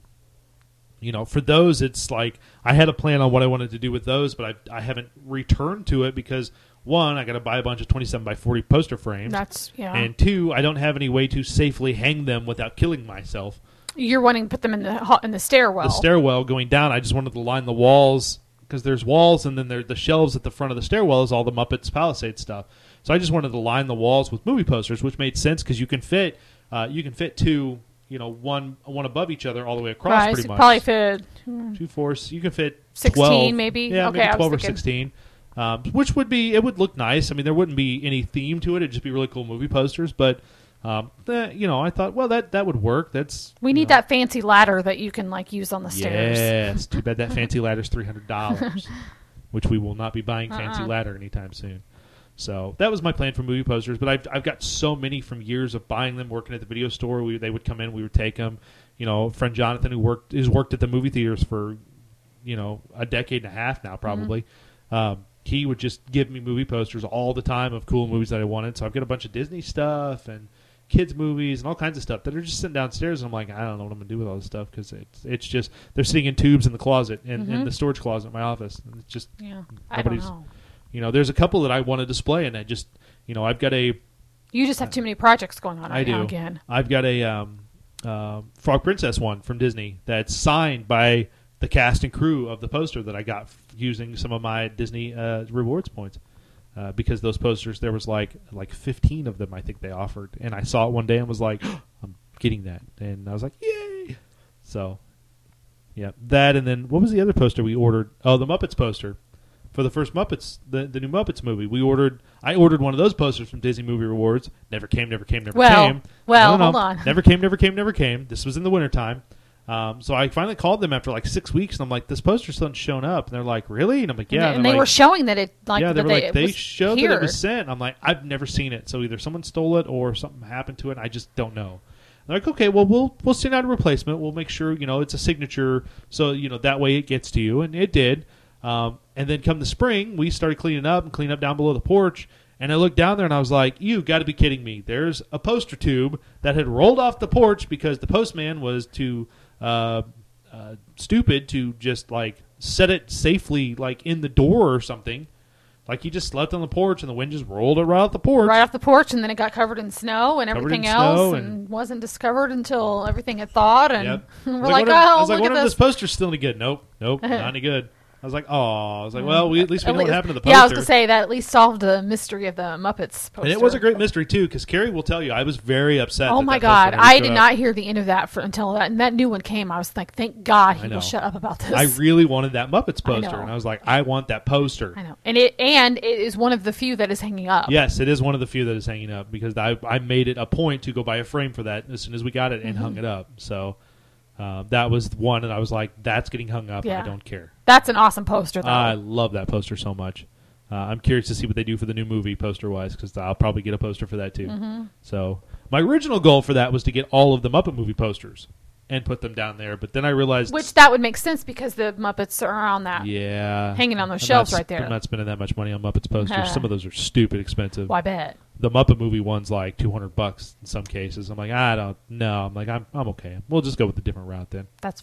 you know, for those, it's like I had a plan on what I wanted to do with those, but I I haven't returned to it because one, I got to buy a bunch of twenty-seven by forty poster frames, That's yeah. and two, I don't have any way to safely hang them without killing myself. You're wanting to put them in the ho- in the stairwell. The stairwell going down, I just wanted to line the walls because there's walls, and then there the shelves at the front of the stairwell is all the Muppets Palisade stuff. So I just wanted to line the walls with movie posters, which made sense because you can fit uh, you can fit two, you know, one one above each other all the way across, right, pretty so much. probably fit Two fours. You can fit sixteen, twelve, maybe. Yeah, Okay, maybe I was twelve or thinking- sixteen. Um, which would be it would look nice. I mean, there wouldn't be any theme to it. It'd just be really cool movie posters. But um, eh, you know, I thought, well, that that would work. That's We you need know. that fancy ladder that you can like use on the stairs. Yes. Too bad that fancy ladder's three hundred dollars, which we will not be buying fancy Uh-uh. ladder anytime soon. So that was my plan for movie posters. But I've I've got so many from years of buying them, working at the video store. We they would come in, we would take them. You know, friend Jonathan who worked who's worked at the movie theaters for you know a decade and a half now, probably. Mm-hmm. Um, he would just give me movie posters all the time of cool movies that I wanted. So I've got a bunch of Disney stuff and kids movies and all kinds of stuff that are just sitting downstairs. And I'm like, I don't know what I'm gonna do with all this stuff because it's it's just they're sitting in tubes in the closet in, in Mhm. the storage closet in my office. And it's just Yeah, I don't Nobody's- know. you know, there's a couple that I want to display, and I just you know I've got a You just have too many projects going on I right now do. again. I've got a um, uh, Frog Princess one from Disney that's signed by the cast and crew of the poster that I got f- using some of my Disney uh, rewards points. Uh, because those posters, there was like like fifteen of them I think they offered, and I saw it one day and was like, I'm getting that, and I was like, yay! So, yeah, that, and then what was the other poster we ordered? Oh, the Muppets poster for the first Muppets, the the new Muppets movie. We ordered, I ordered one of those posters from Disney Movie Rewards. Never came, never came, never Well, came. well, No, no, no. hold on. Never came, never came, never came. This was in the wintertime. Um, so I finally called them after like six weeks, and I'm like, this poster still hasn't shown up. And they're like, really? And I'm like, yeah. and, And they they're were like, showing that it like yeah, they that were they, like, it they was showed here. that it was sent. I'm like, I've never seen it. So either someone stole it or something happened to it. And I just don't know. They're like, okay, well, we'll we'll send out a replacement. We'll make sure, you know, it's a signature. So, you know, that way it gets to you. And it did. Um, and then come the spring, we started cleaning up and cleaning up down below the porch. And I looked down there and I was like, you got to be kidding me. There's a poster tube that had rolled off the porch because the postman was too uh, uh, stupid to just like set it safely like in the door or something. Like he just slept on the porch and the wind just rolled it right off the porch. right off the porch, and then it got covered in snow and Covered everything in else, snow and, and- wasn't discovered until everything had thawed. And Yep. we're I was like, wonder- I oh, was like, look wonder at if this. this poster's still any good. Nope, nope, not any good. I was like, oh, I was like, well, we, at least we At know what least- happened to the poster. Yeah, I was gonna say that at least solved the mystery of the Muppets poster. And it was a great mystery too, because Carrie will tell you, I was very upset. Oh that my that poster god, never I showed did up. not hear the end of that for, until that and that new one came. I was like, thank God I he know. will shut up about this. I really wanted that Muppets I poster, know. and I was like, I want that poster. I know, and it and it is one of the few that is hanging up. Yes, it is one of the few that is hanging up because I I made it a point to go buy a frame for that as soon as we got it and Mm-hmm. hung it up. So uh, that was one, and I was like, that's getting hung up. Yeah. I don't care. That's an awesome poster, though. I love that poster so much. Uh, I'm curious to see what they do for the new movie poster wise because I'll probably get a poster for that too. Mm-hmm. So my original goal for that was to get all of the Muppet movie posters and put them down there, but then I realized, Which that would make sense because the Muppets are on that. yeah, hanging on those I'm shelves not- right there. I'm not spending that much money on Muppets posters. Uh-huh. Some of those are stupid expensive. Well, I bet. The Muppet movie one's like two hundred bucks in some cases. I'm like, I don't know. I'm like, I'm I'm okay. We'll just go with a different route then. That's fine.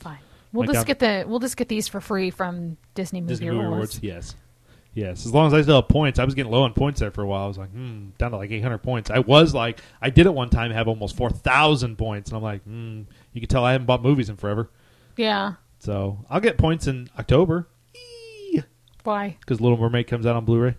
We'll Like, just I'm- get the we'll just get these for free from Disney Movie, Disney Movie Rewards. Rewards. Yes. Yes. As long as I still have points. I was getting low on points there for a while. I was like, hmm, down to like eight hundred points. I was like, I did at one time have almost four thousand points. And I'm like, hmm, you can tell I haven't bought movies in forever. Yeah. So I'll get points in October. Why? Because Little Mermaid comes out on Blu-ray.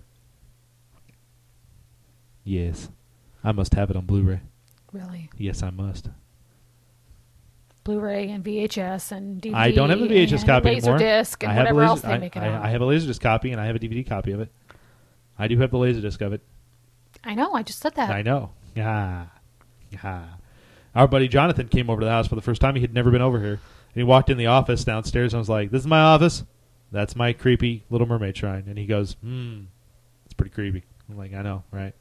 Yes. I must have it on Blu-ray. Really? Yes, I must. Blu-ray and V H S and D V D. I don't have a V H S and copy Laser anymore. disc and I have whatever a laser, else they I, make it I, out. I have a Laserdisc copy and I have a D V D copy of it. I do have the Laserdisc of it. I know. I just said that. I know. Yeah. Yeah. Our buddy Jonathan came over to the house for the first time. He had never been over here. And he walked in the office downstairs and was like, this is my office. That's my creepy Little Mermaid shrine. And he goes, hmm, it's pretty creepy. I'm like, I know, right?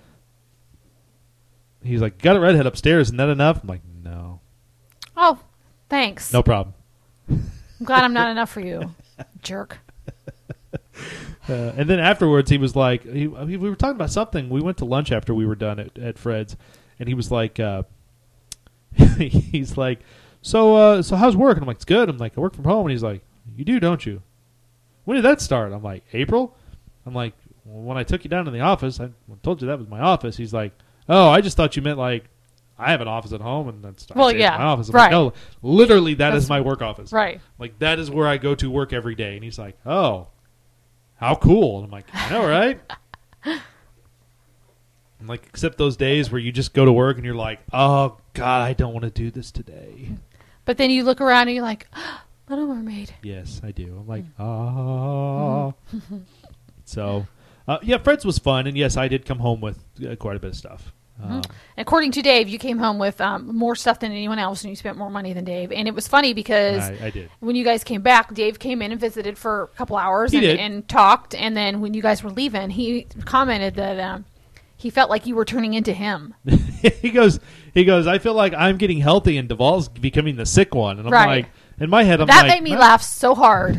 He's like, got a redhead upstairs. Isn't that enough? I'm like, no. Oh, thanks. No problem. I'm glad I'm not enough for you, jerk. Uh, and then afterwards, he was like, he, we were talking about something. We went to lunch after we were done at, at Fred's. And he was like, uh, he's like, so uh, so how's work? And I'm like, it's good. I'm like, I work from home. And he's like, you do, don't you? When did that start? I'm like, April? I'm like, well, when I took you down to the office, I told you that was my office. He's like, oh, I just thought you meant like, I have an office at home, and that's I Well, say it's yeah, my office. I'm right. like, no, literally, that That's- is my work office. Right. Like, that is where I go to work every day. And he's like, oh, how cool. And I'm like, I know, right? I'm like, except those days where you just go to work and you're like, oh, God, I don't want to do this today. But then you look around and you're like, oh, Little Mermaid. Yes, I do. I'm like, ah. So, uh, yeah, Fred's was fun. And, yes, I did come home with uh, quite a bit of stuff. Um, According to Dave, you came home with um, more stuff than anyone else, and you spent more money than Dave. And it was funny because I, I did. when you guys came back, Dave came in and visited for a couple hours He and, did. and talked. And then when you guys were leaving, he commented that um, he felt like you were turning into him. he goes, he goes, I feel like I'm getting healthy and Duvall's becoming the sick one. And I'm Right. like, in my head, I'm that like, made me no. laugh so hard.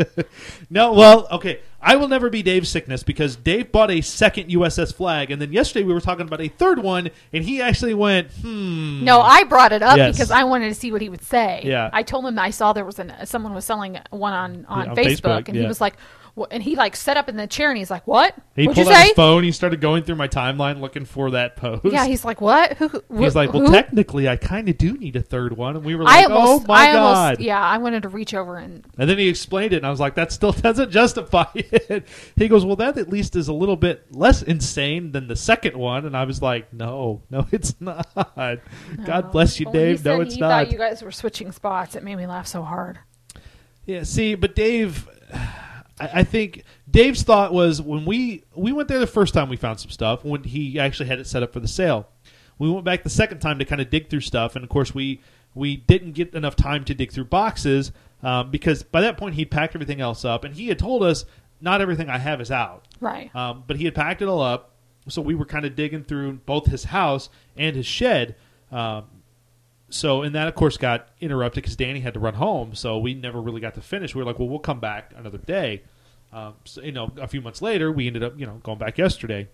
No, well, okay. I will never be Dave's sickness because Dave bought a second U S S flag, and then yesterday we were talking about a third one, and he actually went, hmm. No, I brought it up Yes. because I wanted to see what he would say. Yeah. I told him I saw there was an, someone was selling one on, on, on Facebook, Facebook, and yeah. he was like, wh- and he like sat up in the chair and he's like, "What? He What'd you pulled out say?" his phone. He started going through my timeline looking for that post. Yeah, he's like, "What? Who?" who He's like, well, who? technically, I kind of do need a third one. And we were I like, almost, oh, my I God. almost, yeah, I wanted to reach over and And then he explained it, and I was like, that still doesn't justify it. He goes, well, that at least is a little bit less insane than the second one. And I was like, no, no, it's not. God bless you, But when he Dave. No, said it's he not. thought you guys were switching spots. It made me laugh so hard. Yeah, see, but Dave, I, I think Dave's thought was when we, we went there the first time we found some stuff, when he actually had it set up for the sale. We went back the second time to kind of dig through stuff, and of course we, we didn't get enough time to dig through boxes um, because by that point he'd packed everything else up, and he had told us not everything I have is out. Right. Um, but he had packed it all up, so we were kind of digging through both his house and his shed. Um, so, and that, of course, got interrupted because Danny had to run home, so we never really got to finish. We were like, well, we'll come back another day. Um, so, you know, a few months later, we ended up, you know, going back yesterday.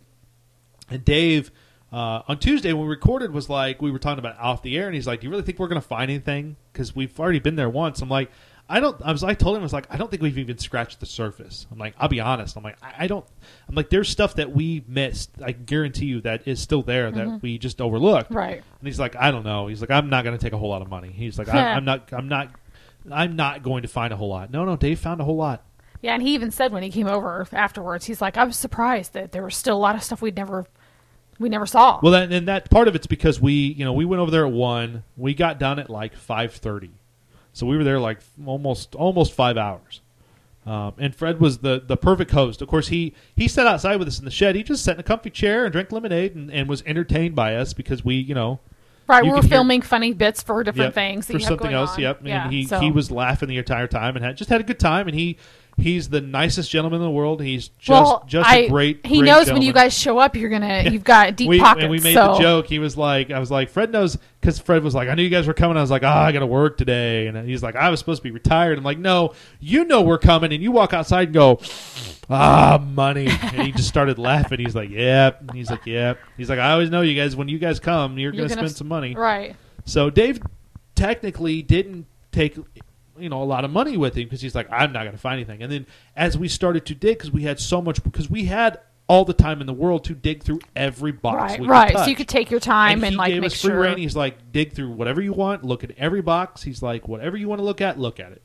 And Dave, uh, on Tuesday when we recorded, was like, we were talking about off the air, and he's like, do you really think we're going to find anything? Because we've already been there once. I'm like, I don't, I was, I told him, I was like, I don't think we've even scratched the surface. I'm like, I'll be honest. I'm like, I, I don't, I'm like, there's stuff that we missed. I guarantee you that is still there that Mm-hmm. we just overlooked. Right. And he's like, I don't know. He's like, I'm not going to take a whole lot of money. He's like, I'm, I'm not, I'm not, I'm not going to find a whole lot. No, no, Dave found a whole lot. Yeah, and he even said when he came over afterwards, he's like, I was surprised that there was still a lot of stuff we'd never, we never saw. Well, that, and that part of it's because we, you know, we went over there at one. We got done at like five thirty. So we were there like almost almost five hours. Um, and Fred was the, the perfect host. Of course, he, he sat outside with us in the shed. He just sat in a comfy chair and drank lemonade and, and was entertained by us because we, you know. right, you we were could hear- filming funny bits for different Yep, things that for you have something going else. on. Yep. And Yeah, he, so- he was laughing the entire time and had just had a good time. And he he's the nicest gentleman in the world. He's just well, just I, a great. He great knows when you gentleman. guys show up, you're gonna, you've got deep we, pockets. And we made so. the joke. He was like, I was like, Fred knows, because Fred was like, I knew you guys were coming. I was like, ah, oh, I got to work today. And he's like, I was supposed to be retired. I'm like, no, you know we're coming. And you walk outside and go, ah, money. And he just started laughing. He's like, yep. And he's like, yep. He's like, I always know you guys, when you guys come, you're, You're going to gonna spend some money. Right. So Dave technically didn't take you know, a lot of money with him because he's like, I'm not going to find anything. And then as we started to dig, because we had so much, because we had all the time in the world to dig through every box. Right, we right. Could touch. So you could take your time and, and, he like gave make us free sure. reign. He's like, dig through whatever you want, look at every box. He's like, whatever you want to look at, look at it.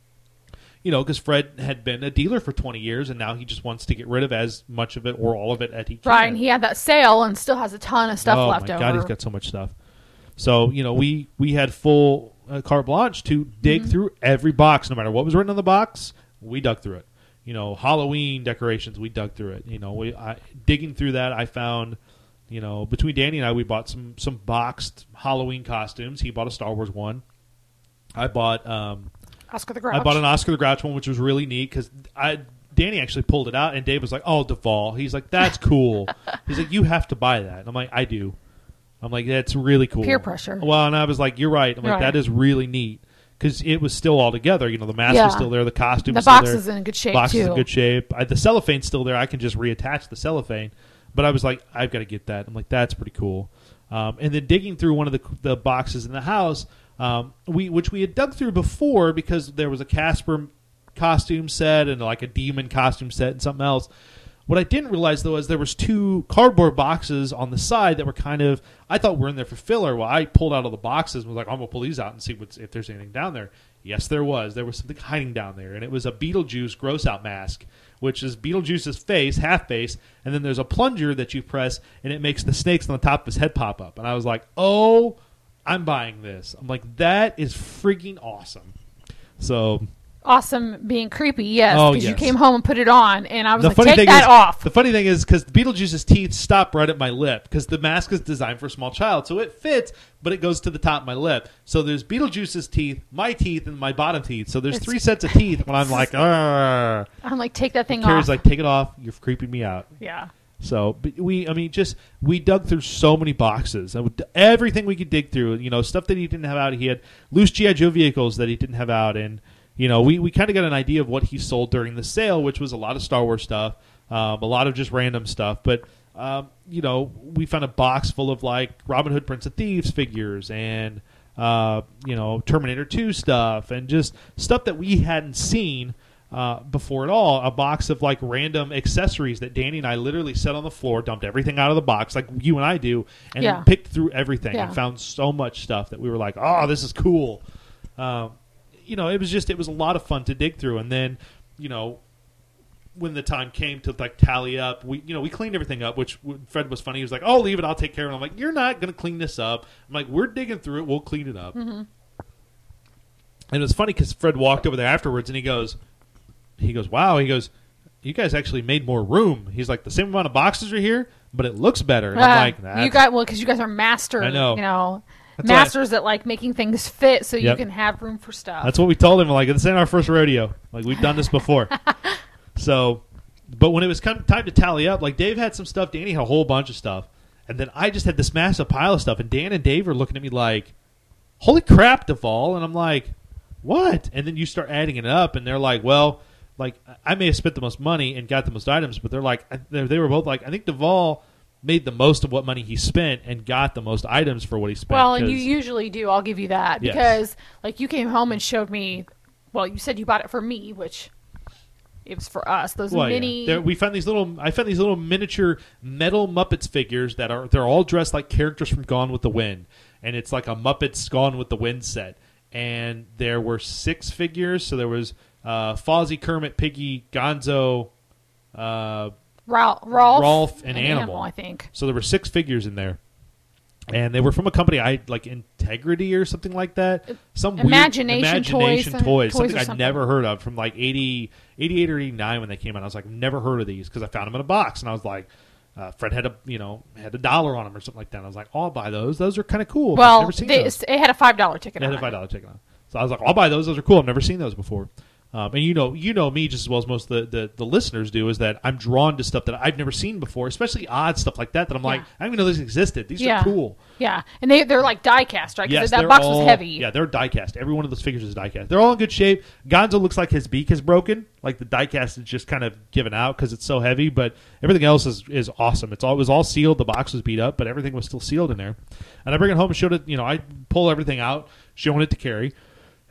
You know, because Fred had been a dealer for twenty years, and now he just wants to get rid of as much of it or all of it as he can. Right, and he had that sale and still has a ton of stuff oh left my over. God, he's got so much stuff. So, you know, we, we had full uh, carte blanche to dig Mm-hmm. through every box. No matter what was written on the box, we dug through it. You know, Halloween decorations, we dug through it. You know, we I, digging through that, I found, you know, between Danny and I, we bought some, some boxed Halloween costumes. He bought a Star Wars one. I bought... Um, Oscar the Grouch. I bought an Oscar the Grouch one, which was really neat because I Danny actually pulled it out, and Dave was like, "Oh, Duvall." He's like, "That's cool." He's like, "You have to buy that." And I'm like, "I do." I'm like, "That's really cool." Peer pressure. Well, and I was like, "You're right." I'm like, Right. "That is really neat." Because it was still all together. You know, the mask Yeah. is still there, the costume The is still box there. is in good shape, box is too. in good shape. I, the cellophane's still there. I can just reattach the cellophane. But I was like, I've got to get that. I'm like, that's pretty cool. Um, and then digging through one of the the boxes in the house, um, we which we had dug through before because there was a Casper costume set and like a demon costume set and something else. What I didn't realize, though, is there was two cardboard boxes on the side that were kind of, I thought were in there for filler. Well, I pulled out all the boxes and was like, I'm going to pull these out and see what's, if there's anything down there. Yes, there was. There was something hiding down there, and it was a Beetlejuice gross out mask, which is Beetlejuice's face, half face, and then there's a plunger that you press, and it makes the snakes on the top of his head pop up. And I was like, oh, I'm buying this. I'm like, that is freaking awesome. So... Awesome being creepy, yes, Oh, because you yes. came home and put it on, and I was the like, funny take thing that is, off. The funny thing is, because Beetlejuice's teeth stop right at my lip, because the mask is designed for a small child, so it fits, but it goes to the top of my lip. So there's Beetlejuice's teeth, my teeth, and my bottom teeth. So there's It's- three sets of teeth. When I'm like, Arr. I'm like, take that thing Carrie's off. like, take it off. You're creeping me out. yeah. So but we, I mean, just we dug through so many boxes. And with everything we could dig through. You know, stuff that he didn't have out. He had loose G I. Joe vehicles that he didn't have out, and you know, we, we kind of got an idea of what he sold during the sale, which was a lot of Star Wars stuff, um, a lot of just random stuff. But, um, you know, we found a box full of, like, Robin Hood, Prince of Thieves figures and, uh, you know, Terminator two stuff and just stuff that we hadn't seen uh, before at all. A box of, like, random accessories that Danny and I literally set on the floor, dumped everything out of the box like you and I do, and Yeah. picked through everything Yeah. and found so much stuff that we were like, oh, this is cool. Um You know, it was just, it was a lot of fun to dig through. And then, you know, when the time came to, like, tally up, we, you know, we cleaned everything up, which Fred was funny. He was like, oh, leave it, I'll take care of it. I'm like, you're not going to clean this up. I'm like, we're digging through it, we'll clean it up. Mm-hmm. And it was funny because Fred walked over there afterwards and he goes, he goes, wow, he goes, you guys actually made more room. He's like, the same amount of boxes are here, but it looks better. And Uh, I'm like, you that's got well because you guys are master. I know. You know, That's why I- masters at like making things fit so Yep. you can have room for stuff. That's what we told him. Like, this ain't our first rodeo. Like, we've done this before. So, but when it was come, time to tally up, like, Dave had some stuff. Danny had a whole bunch of stuff. And then I just had this massive pile of stuff. And Dan and Dave are looking at me like, holy crap, Duvall. And I'm like, what? And then you start adding it up. And they're like, well, like, I may have spent the most money and got the most items. But they're like, they they were both like, I think Duvall made the most of what money he spent and got the most items for what he spent. well, and you 'cause- usually do. I'll give you that Yes. because like you came home and showed me. Well, you said you bought it for me, which it was for us. Those Well, yeah. mini. There- we found these little. I found these little miniature metal Muppets figures that are. They're all dressed like characters from Gone with the Wind, and it's like a Muppets Gone with the Wind set. And there were six figures. So there was uh, Fozzie, Kermit, Piggy, Gonzo, uh, Ralph, Rolf, Rolf, and Animal. I think. So there were six figures in there. And they were from a company I like, Integrity or something like that. Some Imagination weird, Toys, Imagination uh, Toys, Toys something or I'd something. never heard of from like eighty, eighty-eight or eighty-nine when they came out. I was like, never heard of these because I found them in a box, and I was like, uh, Fred had a you know had a dollar on them or something like that. And I was like, oh, I'll buy those. Those are kind of cool. I've Well, never seen they, those. it had a five dollar ticket. They had on a it. five dollar ticket on. So I was like, I'll buy those. Those are cool. I've never seen those before. Um, and you know, you know me just as well as most of the, the, the listeners do, is that I'm drawn to stuff that I've never seen before, especially odd stuff like that. That I'm like, Yeah. I didn't even know this existed. These Yeah. are cool. Yeah, and they they're like die cast, right? 'Cause Yes, that they're box all- was heavy. Yeah, they're die cast. Every one of those figures is die cast. They're all in good shape. Gonzo looks like his beak is broken, like the die cast is just kind of given out because it's so heavy. But everything else is, is awesome. It's all it was all sealed. The box was beat up, but everything was still sealed in there. And I bring it home and showed it. You know, I pull everything out, showing it to Carrie.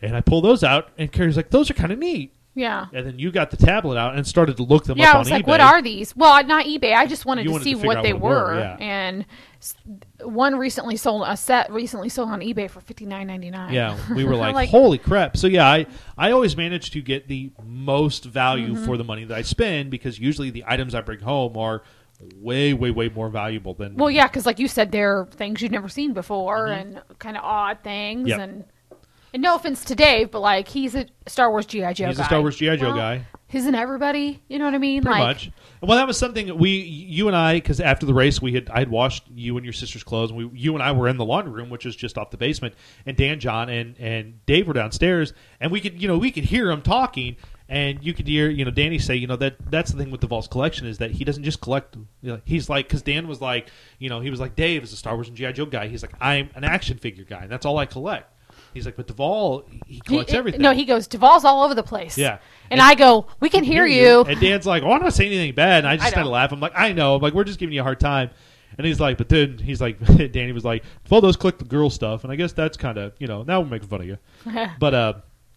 And I pull those out, and Carrie's like, those are kind of neat. Yeah. And then you got the tablet out and started to look them yeah, up on eBay. Yeah, I was like, what are these? Well, not eBay. I just wanted You to wanted see to figure what out they what were. were, yeah. And s- one recently sold, a set recently sold on eBay for fifty-nine ninety-nine. Yeah, we were like, Like- holy crap. So, yeah, I, I always manage to get the most value Mm-hmm. for the money that I spend because usually the items I bring home are way, way, way more valuable than... Well, yeah, because like you said, they're things you've never seen before and kind of odd things. Yep. And and no offense to Dave, but like he's a Star Wars G I. Joe He's guy. a Star Wars G I. Joe Well, guy. Isn't everybody? You know what I mean? Pretty like, much. Well, that was something that we, you and I, because after the race, we had I had washed you and your sister's clothes, and we, you and I were in the laundry room, which is just off the basement, and Dan, John, and and Dave were downstairs, and we could, you know, we could hear them talking, and you could hear, you know, Danny say, you know, that that's the thing with Duvall's collection is that he doesn't just collect. You know, he's like, because Dan was like, you know, he was like, Dave is a Star Wars and G I. Joe guy. He's like, I'm an action figure guy, and that's all I collect. He's like, but Duvall, he collects he- everything. No, he goes, Duvall's all over the place. Yeah. And, And- I go, we can hear you. And Dan's like, oh, I'm not saying anything bad. And I just I kind of know. laugh. I'm like, I know. I'm like, we're just giving you a hard time. And he's like, but then he's like, Danny was like, well, those click the girl stuff. And I guess that's kind of, you know, now we're making fun of you. But, uh,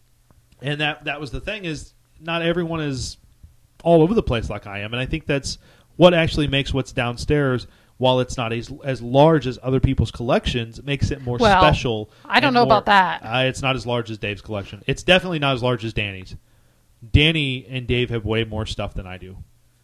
and that, that was the thing is not everyone is all over the place like I am. And I think that's what actually makes what's downstairs, while it's not as as large as other people's collections, makes it more Well, special. I don't and know more- about that. Uh, it's not as large as Dave's collection. It's definitely not as large as Danny's. Danny and Dave have way more stuff than I do.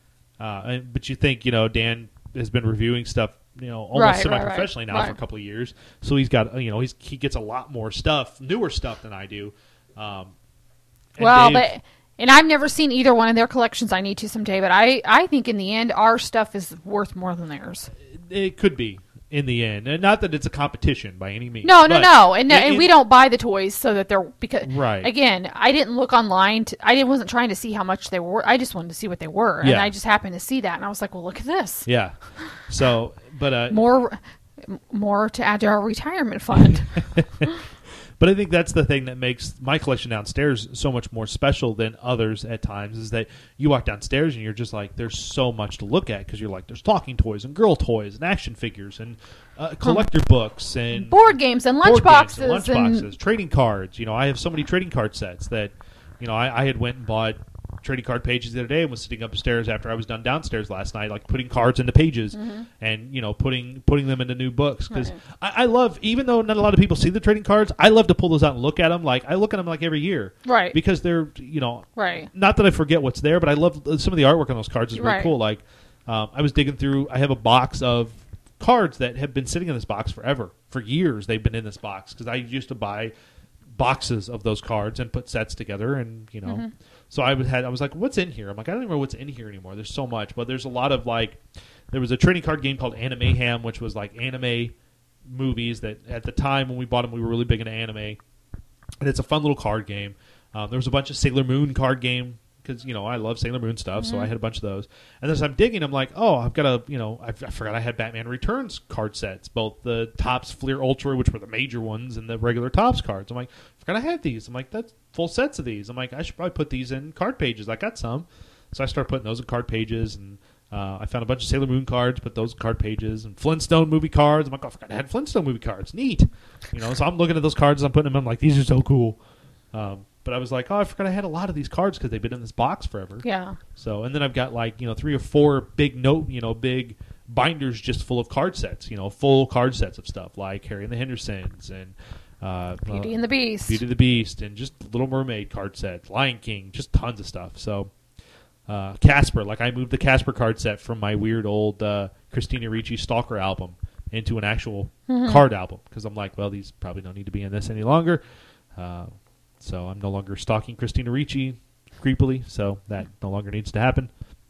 Uh, and, but you think, you know, Dan has been reviewing stuff, you know, almost Right, right, semi-professionally right, now right. for a couple of years. So he's got, you know, he's, he gets a lot more stuff, newer stuff than I do. Um, and Well, Dave- but and I've never seen either one of their collections. I need to someday, but I I think in the end our stuff is worth more than theirs. it could be in the end. And not that it's a competition by any means. No, no, but no, and it- and it- we don't buy the toys so that they're because Right. Again, I didn't look online. To, I didn't wasn't trying to see how much they were. I just wanted to see what they were, and Yeah. I just happened to see that, and I was like, well, look at this. Yeah. So, but uh, More, more to add to our retirement fund. But I think that's the thing that makes my collection downstairs so much more special than others at times is that you walk downstairs and you're just like, there's so much to look at because you're like, there's talking toys and girl toys and action figures and uh, collector books and Board games and board lunchboxes games and and, lunchboxes, trading cards. You know, I have so many trading card sets that, you know, I, I had went and bought trading card pages the other day and was sitting upstairs after I was done downstairs last night, like putting cards into pages and, you know, putting putting them into new books. Because Right. I, I love, even though not a lot of people see the trading cards, I love to pull those out and look at them. Like, I look at them like every year. Right. Because they're, you know, Right. not that I forget what's there, but I love some of the artwork on those cards is really Right. cool. Like, um, I was digging through, I have a box of cards that have been sitting in this box forever. For years, they've been in this box because I used to buy boxes of those cards and put sets together, and you know, Mm-hmm. so I was had I was like, what's in here? I'm like, I don't even know what's in here anymore. There's so much, but there's a lot of like, there was a trading card game called Anime Ham, which was like anime movies that at the time when we bought them, we were really big into anime, and it's a fun little card game. Um, there was a bunch of Sailor Moon card game because you know I love Sailor Moon stuff, so I had a bunch of those. And as I'm digging, I'm like, oh, I've got a you know I, I forgot I had Batman Returns card sets, both the Topps Fleer Ultra, which were the major ones, and the regular Topps cards. I'm like, I forgot I had these. I'm like, that's full sets of these. I'm like, I should probably put these in card pages. I got some, so I started putting those in card pages, and uh, I found a bunch of Sailor Moon cards, put those in card pages, and Flintstone movie cards. I'm like, oh, I forgot I had Flintstone movie cards. Neat, you know. So I'm looking at those cards, I'm putting them in. I'm like, these are so cool. Um, but I was like, oh, I forgot I had a lot of these cards because they've been in this box forever. Yeah. So, and then I've got like, you know, three or four big note, you know, big binders just full of card sets, you know, full card sets of stuff like Harry and the Hendersons and uh, Beauty uh, and the Beast. Beauty and the Beast and just Little Mermaid card sets, Lion King, just tons of stuff. So, uh, Casper, like I moved the Casper card set from my weird old uh, Christina Ricci Stalker album into an actual Mm-hmm. card album because I'm like, well, these probably don't need to be in this any longer. Uh, so I'm no longer stalking Christina Ricci creepily, so that no longer needs to happen.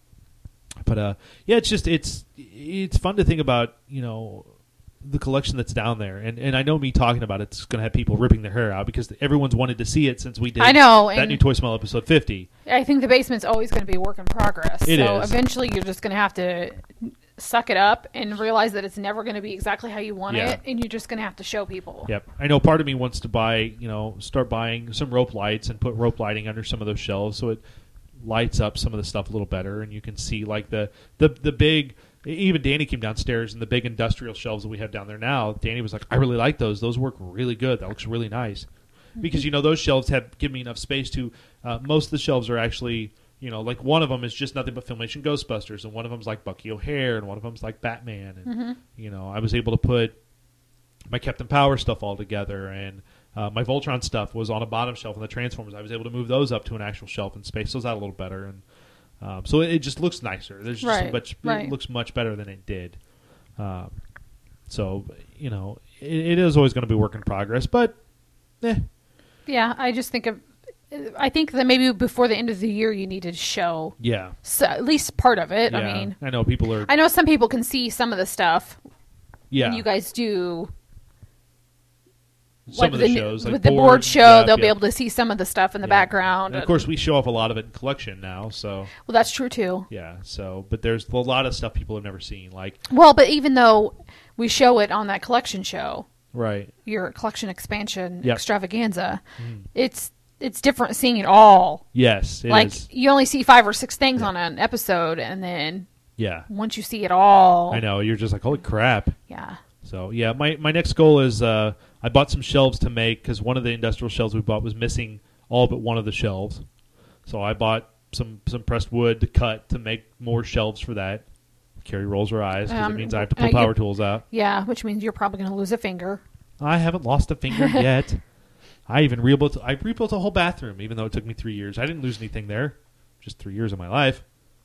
But uh, yeah, it's just it's it's fun to think about, you know, the collection that's down there, and and I know me talking about it's going to have people ripping their hair out because everyone's wanted to see it since we did. I know, that and- new Toy Smell episode fifty. I think the basement's always going to be a work in progress. It so is. eventually you're just going to have to suck it up and realize that it's never going to be exactly how you want Yeah. it, and you're just going to have to show people. Yep, I know. Part of me wants to buy, you know, start buying some rope lights and put rope lighting under some of those shelves so it lights up some of the stuff a little better, and you can see like the the the big. Even Danny came downstairs and the big industrial shelves that we have down there now. Danny was like, "I really like those. Those work really good. That looks really nice." because you know those shelves have given me enough space to. Uh, most of the shelves are actually, you know, like one of them is just nothing but Filmation Ghostbusters, and one of them's like Bucky O'Hare, and one of them's like Batman, and Mm-hmm. you know, I was able to put my Captain Power stuff all together, and uh, my Voltron stuff was on a bottom shelf, and the Transformers I was able to move those up to an actual shelf and space those out a little better, and um, so it, it just looks nicer. There's just Right, much, right. it looks much better than it did. Um, so you know, it, it is always going to be work in progress, but eh. Yeah, I just think of. I think that maybe before the end of the year, you need to show Yeah, so, at least part of it. yeah. I mean, I know people are. I know some people can see some of the stuff. yeah, And you guys do. some like of the, the, shows like with the board, board show, yeah, they'll be yeah. able to see some of the stuff in the Yeah. background. And of course, we show off a lot of it in collection now. So Well, that's true too. yeah, so but there's a lot of stuff people have never seen, like Well, but even though we show it on that collection show, right. your collection expansion Yep. extravaganza, it's it's different seeing it all. Yes, it like is. you only see five or six things Yeah. on an episode, and then Yeah, once you see it all, I know. You're just like, holy crap. yeah. So yeah, my, my next goal is uh, I bought some shelves to make because one of the industrial shelves we bought was missing all but one of the shelves. So I bought some some pressed wood to cut to make more shelves for that. Carrie rolls her eyes because Um, it means I have to pull uh, you- power tools out. Yeah, which means you're probably going to lose a finger. I haven't lost a finger yet. I even rebuilt. I rebuilt a whole bathroom, even though it took me three years. I didn't lose anything there. Just three years of my life.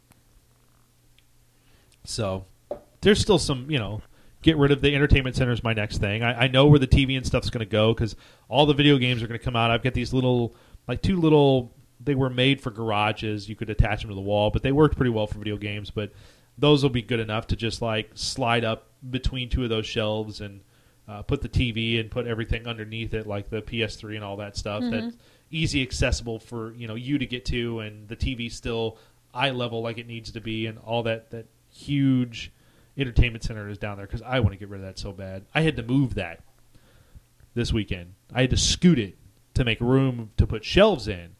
So there's still some, you know, get rid of the entertainment center is my next thing. I, I know where the T V and stuff's going to go because all the video games are going to come out. I've got these little, like two little. They were made for garages. You could attach them to the wall, but they worked pretty well for video games. But those will be good enough to just like slide up between two of those shelves and. Uh, put the T V and put everything underneath it, like the P S three and all that stuff. Mm-hmm. That's easy accessible for you know you to get to, and the T V still eye level like it needs to be, and all that that huge entertainment center is down there because I want to get rid of that so bad. I had to move that this weekend. I had to scoot it to make room to put shelves in,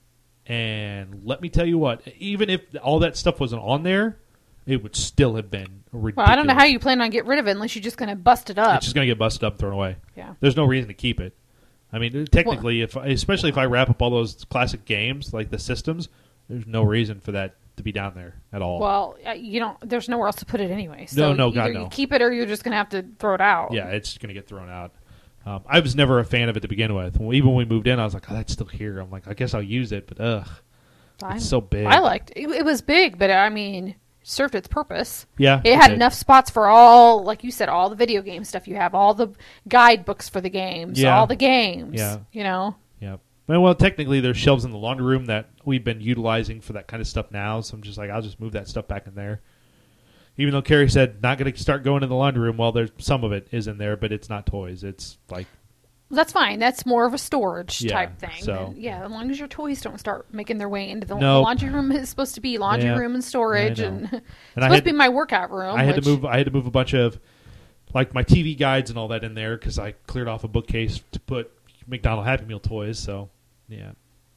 and let me tell you what, even if all that stuff wasn't on there, it would still have been ridiculous. Well, I don't know how you plan on getting rid of it unless you're just going to bust it up. It's just going to get busted up and thrown away. Yeah. There's no reason to keep it. I mean, technically, if especially if I wrap up all those classic games, like the systems, there's no reason for that to be down there at all. Well, uh, you don't. There's nowhere else to put it anyway. So No, no, either God, you no. keep it or you're just going to have to throw it out. yeah, it's going to get thrown out. Um, I was never a fan of it to begin with. Even when we moved in, I was like, oh, that's still here. I'm like, I guess I'll use it, but ugh, I, it's so big. I liked it. It was big, but I mean, it served its purpose. Yeah, It had did. enough spots for all, like you said, all the video game stuff you have, all the guidebooks for the games, Yeah. all the games. Yeah. You know? Yeah. Well, well, technically, there's shelves in the laundry room that we've been utilizing for that kind of stuff now. So I'm just like, I'll just move that stuff back in there. Even though Carrie said not going to start going in the laundry room, well, there's some of it is in there, but it's not toys. It's like, That's fine. That's more of a storage Yeah, type thing. so- And, yeah, as long as your toys don't start making their way into the, Nope. the laundry room is supposed to be laundry Yeah, room and storage, I know. and it's and I supposed had to be my workout room. I had which, to move. I had to move a bunch of like my T V guides and all that in there because I cleared off a bookcase to put McDonald Happy Meal toys. So yeah,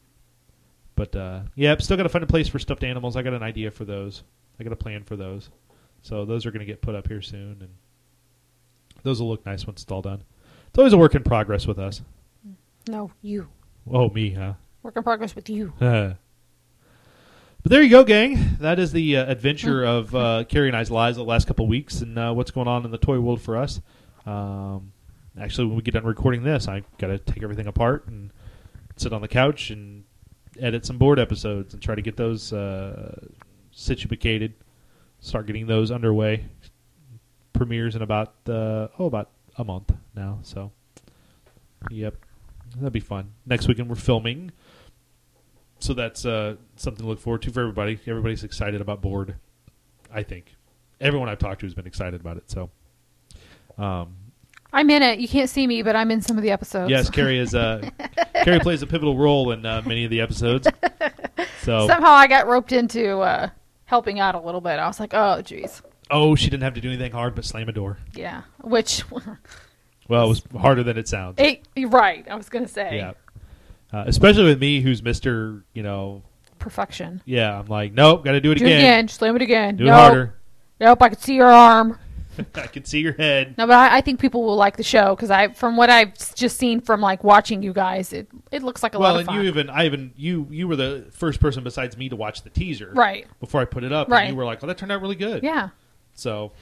but uh, yeah, I'm still got to find a place for stuffed animals. I got an idea for those. I got a plan for those. So those are going to get put up here soon, and those will look nice once it's all done. It's always a work in progress with us. No, you. Oh, me, huh? Work in progress with you. But there you go, gang. That is the uh, adventure of uh, Carrie and I's lives the last couple of weeks and uh, what's going on in the toy world for us. Um, actually, when we get done recording this, I got to take everything apart and sit on the couch and edit some board episodes and try to get those uh, situated. Start getting those underway. Premieres in about uh, oh about a month now. So, yep, that'd be fun. Next weekend we're filming. So that's uh, something to look forward to for everybody. Everybody's excited about Board, I think. Everyone I've talked to has been excited about it. So, um, I'm in it. You can't see me, but I'm in some of the episodes. yes, Carrie is. Uh, Carrie plays a pivotal role in uh, many of the episodes. So, Somehow I got roped into uh, helping out a little bit. I was like, oh, geez. oh, she didn't have to do anything hard but slam a door. Yeah. Which, Well, it was harder than it sounds. it, you're right. I was going to say. Yeah, uh, especially with me, who's Mister You know, Perfection. yeah. I'm like, nope, got to do it Do it again. again. Slam it again. Do nope. it harder. Nope, I could see your arm. I can see your head. No, but I, I think people will like the show because I, from what I've just seen from like watching you guys, it it looks like a well, lot of fun. Well, and you even, I even, you you were the first person besides me to watch the teaser, right? Before I put it up, right? And you were like, "Oh, that turned out really good." Yeah. So,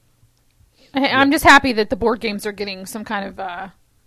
I, I'm yeah. just happy that the board games are getting some kind of. Uh,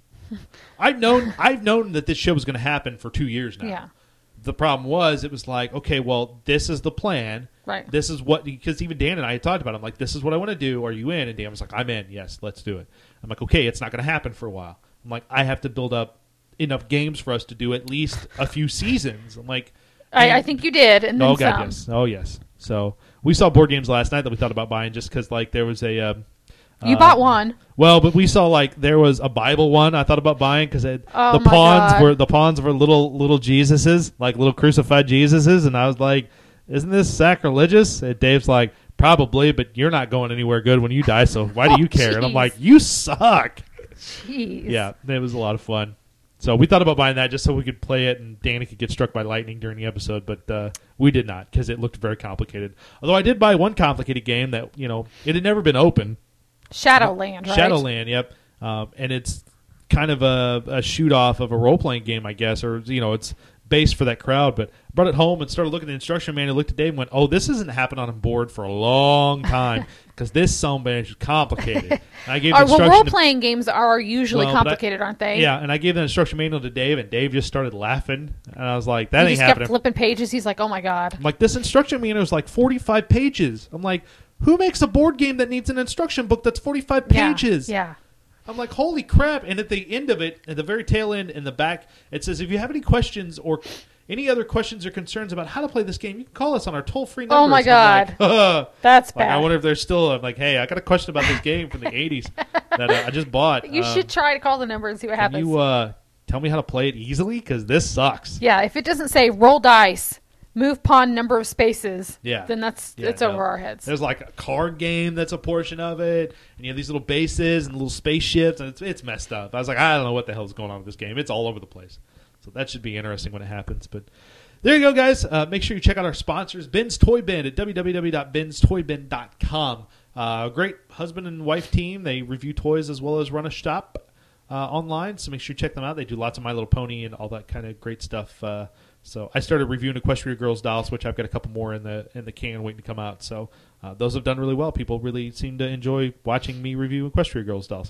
I've known, I've known that this show was going to happen for two years now. Yeah. The problem was, it was like, okay, well, this is the plan. Right. This is what, because even Dan and I had talked about it. I'm like, this is what I want to do. Are you in? And Dan was like, I'm in. Yes, let's do it. I'm like, okay, it's not going to happen for a while. I'm like, I have to build up enough games for us to do at least a few seasons. I'm like, I, I think you did. And then oh, God, some. yes. Oh, yes. So we saw board games last night that we thought about buying just because, like, there was a. Um, You uh, bought one. Well, but we saw like there was a Bible one I thought about buying because Oh, the my pawns God. were the pawns were little little Jesuses, like little crucified Jesuses, and I was like, "Isn't this sacrilegious?" And Dave's like, "Probably, but you're not going anywhere good when you die, so why do you Oh, care?" And I'm jeez. like, "You suck." Jeez. Yeah, it was a lot of fun. So we thought about buying that just so we could play it and Danny could get struck by lightning during the episode, but uh, we did not because it looked very complicated. Although I did buy one complicated game that, you know, it had never been open. Shadowland, right? Shadowland, yep. Um, and it's kind of a, a shoot off of a role playing game, I guess, or you know, it's based for that crowd. But I brought it home and started looking at the instruction manual. Looked at Dave and went, "Oh, this hasn't happened on a board for a long time because this sumbitch is complicated." And I gave the Uh, well, instruction. role to- playing games are usually Well, but I- complicated, aren't they? Yeah, and I gave the instruction manual to Dave, and Dave just started laughing, and I was like, "That He ain't just happening." kept flipping pages. He's like, "Oh my god." I'm like, "This instruction manual is like forty-five pages." I'm like, "Who makes a board game that needs an instruction book that's forty-five Yeah, pages?" Yeah. I'm like, holy crap. And at the end of it, at the very tail end in the back, it says, if you have any questions or any other questions or concerns about how to play this game, you can call us on our toll-free number. Oh, my God. Like, That's like, bad. I wonder if there's still, I'm like, hey, I got a question about this game from the eighties that uh, I just bought. You Um, should try to call the number and see what Can happens. you uh, tell me how to play it easily? Because this sucks. Yeah, if it doesn't say roll dice, move pawn number of spaces, Yeah. then that's Yeah, it's no. over our heads. There's like a card game that's a portion of it, and you have these little bases and little spaceships, and it's, it's messed up. I was like, I don't know what the hell is going on with this game. It's all over the place. So that should be interesting when it happens. But there you go, guys. Uh, make sure you check out our sponsors, Ben's Toy Bin at w w w dot bens toy bin dot com. Uh, great husband and wife team. They review toys as well as run a shop uh, online, so make sure you check them out. They do lots of My Little Pony and all that kind of great stuff. Uh, so I started reviewing Equestria Girls dolls, which I've got a couple more in the in the can waiting to come out. So uh, those have done really well. People really seem to enjoy watching me review Equestria Girls dolls.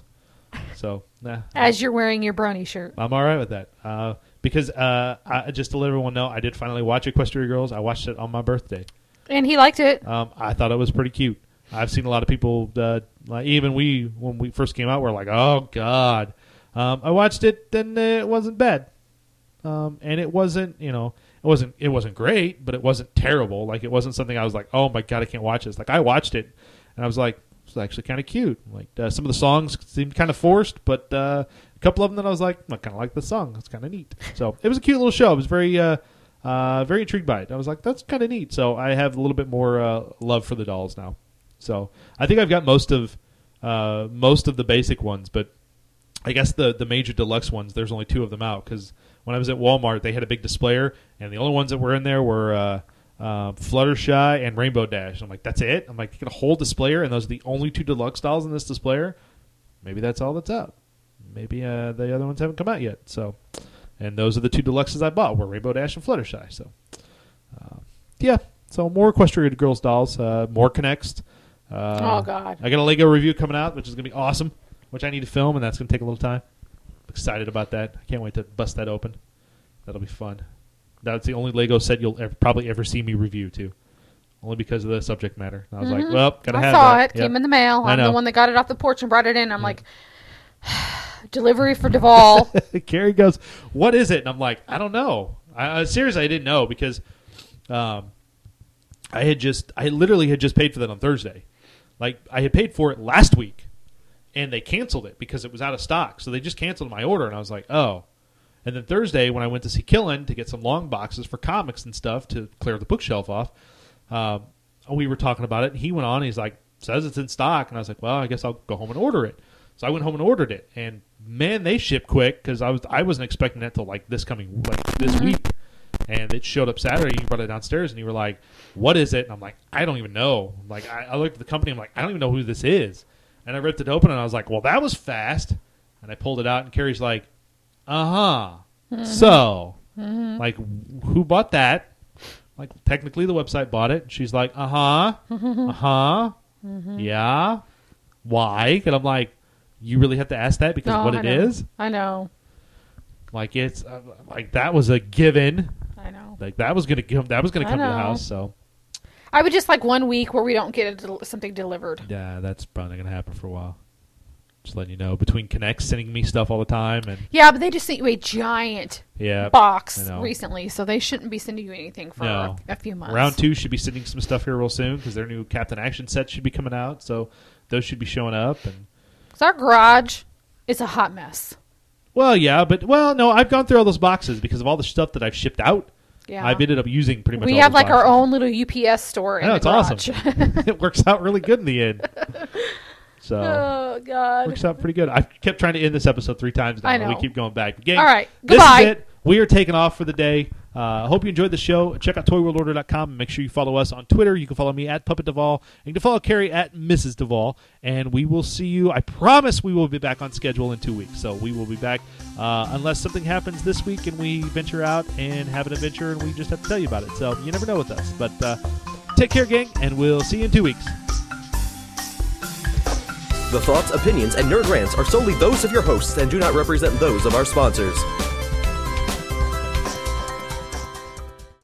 So nah, As you're wearing your brony shirt. I'm all right with that. Uh, because uh, I, just to let everyone know, I did finally watch Equestria Girls. I watched it on my birthday. And he liked it. Um, I thought it was pretty cute. I've seen a lot of people, uh, like even we, when we first came out, were like, oh, God. Um, I watched it, and it wasn't bad. Um, and it wasn't, you know, it wasn't it wasn't great, but it wasn't terrible. Like, it wasn't something I was like, oh, my God, I can't watch this. Like, I watched it, and I was like, it's actually kind of cute. Like, uh, some of the songs seemed kind of forced, but uh, a couple of them that I was like, I kind of like the song. It's kind of neat. So it was a cute little show. I was very, uh, uh, very intrigued by it. I was like, that's kind of neat. So I have a little bit more uh, love for the dolls now. So I think I've got most of uh, most of the basic ones, but I guess the the major deluxe ones, there's only two of them out because when I was at Walmart, they had a big displayer, and the only ones that were in there were uh, uh, Fluttershy and Rainbow Dash. I'm like, that's it? I'm like, you get a whole displayer, and those are the only two deluxe dolls in this displayer? Maybe that's all that's out. Maybe uh, the other ones haven't come out yet. So, and those are the two deluxes I bought were Rainbow Dash and Fluttershy. So, uh, yeah. So more Equestria Girls dolls, uh, more Connects. Uh, Oh, God. I got a Lego review coming out, which is going to be awesome, which I need to film, and that's going to take a little time. I'm excited about that. I can't wait to bust that open. That'll be fun. That's the only Lego set you'll ever, probably ever see me review, too, only because of the subject matter. And I was like, well, got to I have saw that. it. Came in the mail. I I'm know. the one that got it off the porch and brought it in. I'm like, delivery for Duvall. Carrie goes, what is it? And I'm like, I don't know. I, I seriously, I didn't know because um, I had just, I literally had just paid for that on Thursday. Like, I had paid for it last week, and they canceled it because it was out of stock. So they just canceled my order, and I was like, oh. And then Thursday, when I went to see Killen to get some long boxes for comics and stuff to clear the bookshelf off, um, we were talking about it, and he went on, and he's like, says it's in stock. And I was like, well, I guess I'll go home and order it. So I went home and ordered it, and man, they ship quick because I was I wasn't expecting that till like this coming like this week, and it showed up Saturday. You brought it downstairs, and you were like, "What is it?" And I'm like, "I don't even know." Like I, I looked at the company, I'm like, "I don't even know who this is." And I ripped it open, and I was like, well, that was fast. And I pulled it out, and Carrie's like, uh-huh. Mm-hmm. So, mm-hmm. like, who bought that? Like, technically the website bought it. She's like, uh-huh, uh-huh, mm-hmm. yeah. Why? And I'm like, you really have to ask that because no, of what I it know. is? I know. Like, it's, uh, like, that was a given. I know. Like, that was going to come, that was going to come to the house, so. I would just like one week where we don't get a del- something delivered. Yeah, that's probably going to happen for a while. Just letting you know. Between Connect sending me stuff all the time. and Yeah, but they just sent you a giant yeah, box recently, so they shouldn't be sending you anything for no. a, a few months. Round two should be sending some stuff here real soon because their new Captain Action set should be coming out, so those should be showing up. And our garage is a hot mess. Well, yeah, but, well, no, I've gone through all those boxes because of all the stuff that I've shipped out. Yeah. I've ended up using pretty much we all have those like boxes. our own little U P S store in I know, the it's garage. awesome. It works out really good in the end. So, oh, God. Works out pretty good. I kept trying to end this episode three times now. I know. We keep going back. Gang, all right. This Goodbye. is it. We are taking off for the day. I uh, hope you enjoyed the show. Check out toy world order dot com and make sure you follow us on Twitter. You can follow me at Puppet Duvall. And you can follow Carrie at Missus Duvall. And we will see you. I promise we will be back on schedule in two weeks. So we will be back uh, unless something happens this week and we venture out and have an adventure and we just have to tell you about it. So you never know with us. But uh, take care, gang, and we'll see you in two weeks. The thoughts, opinions, and nerd rants are solely those of your hosts and do not represent those of our sponsors.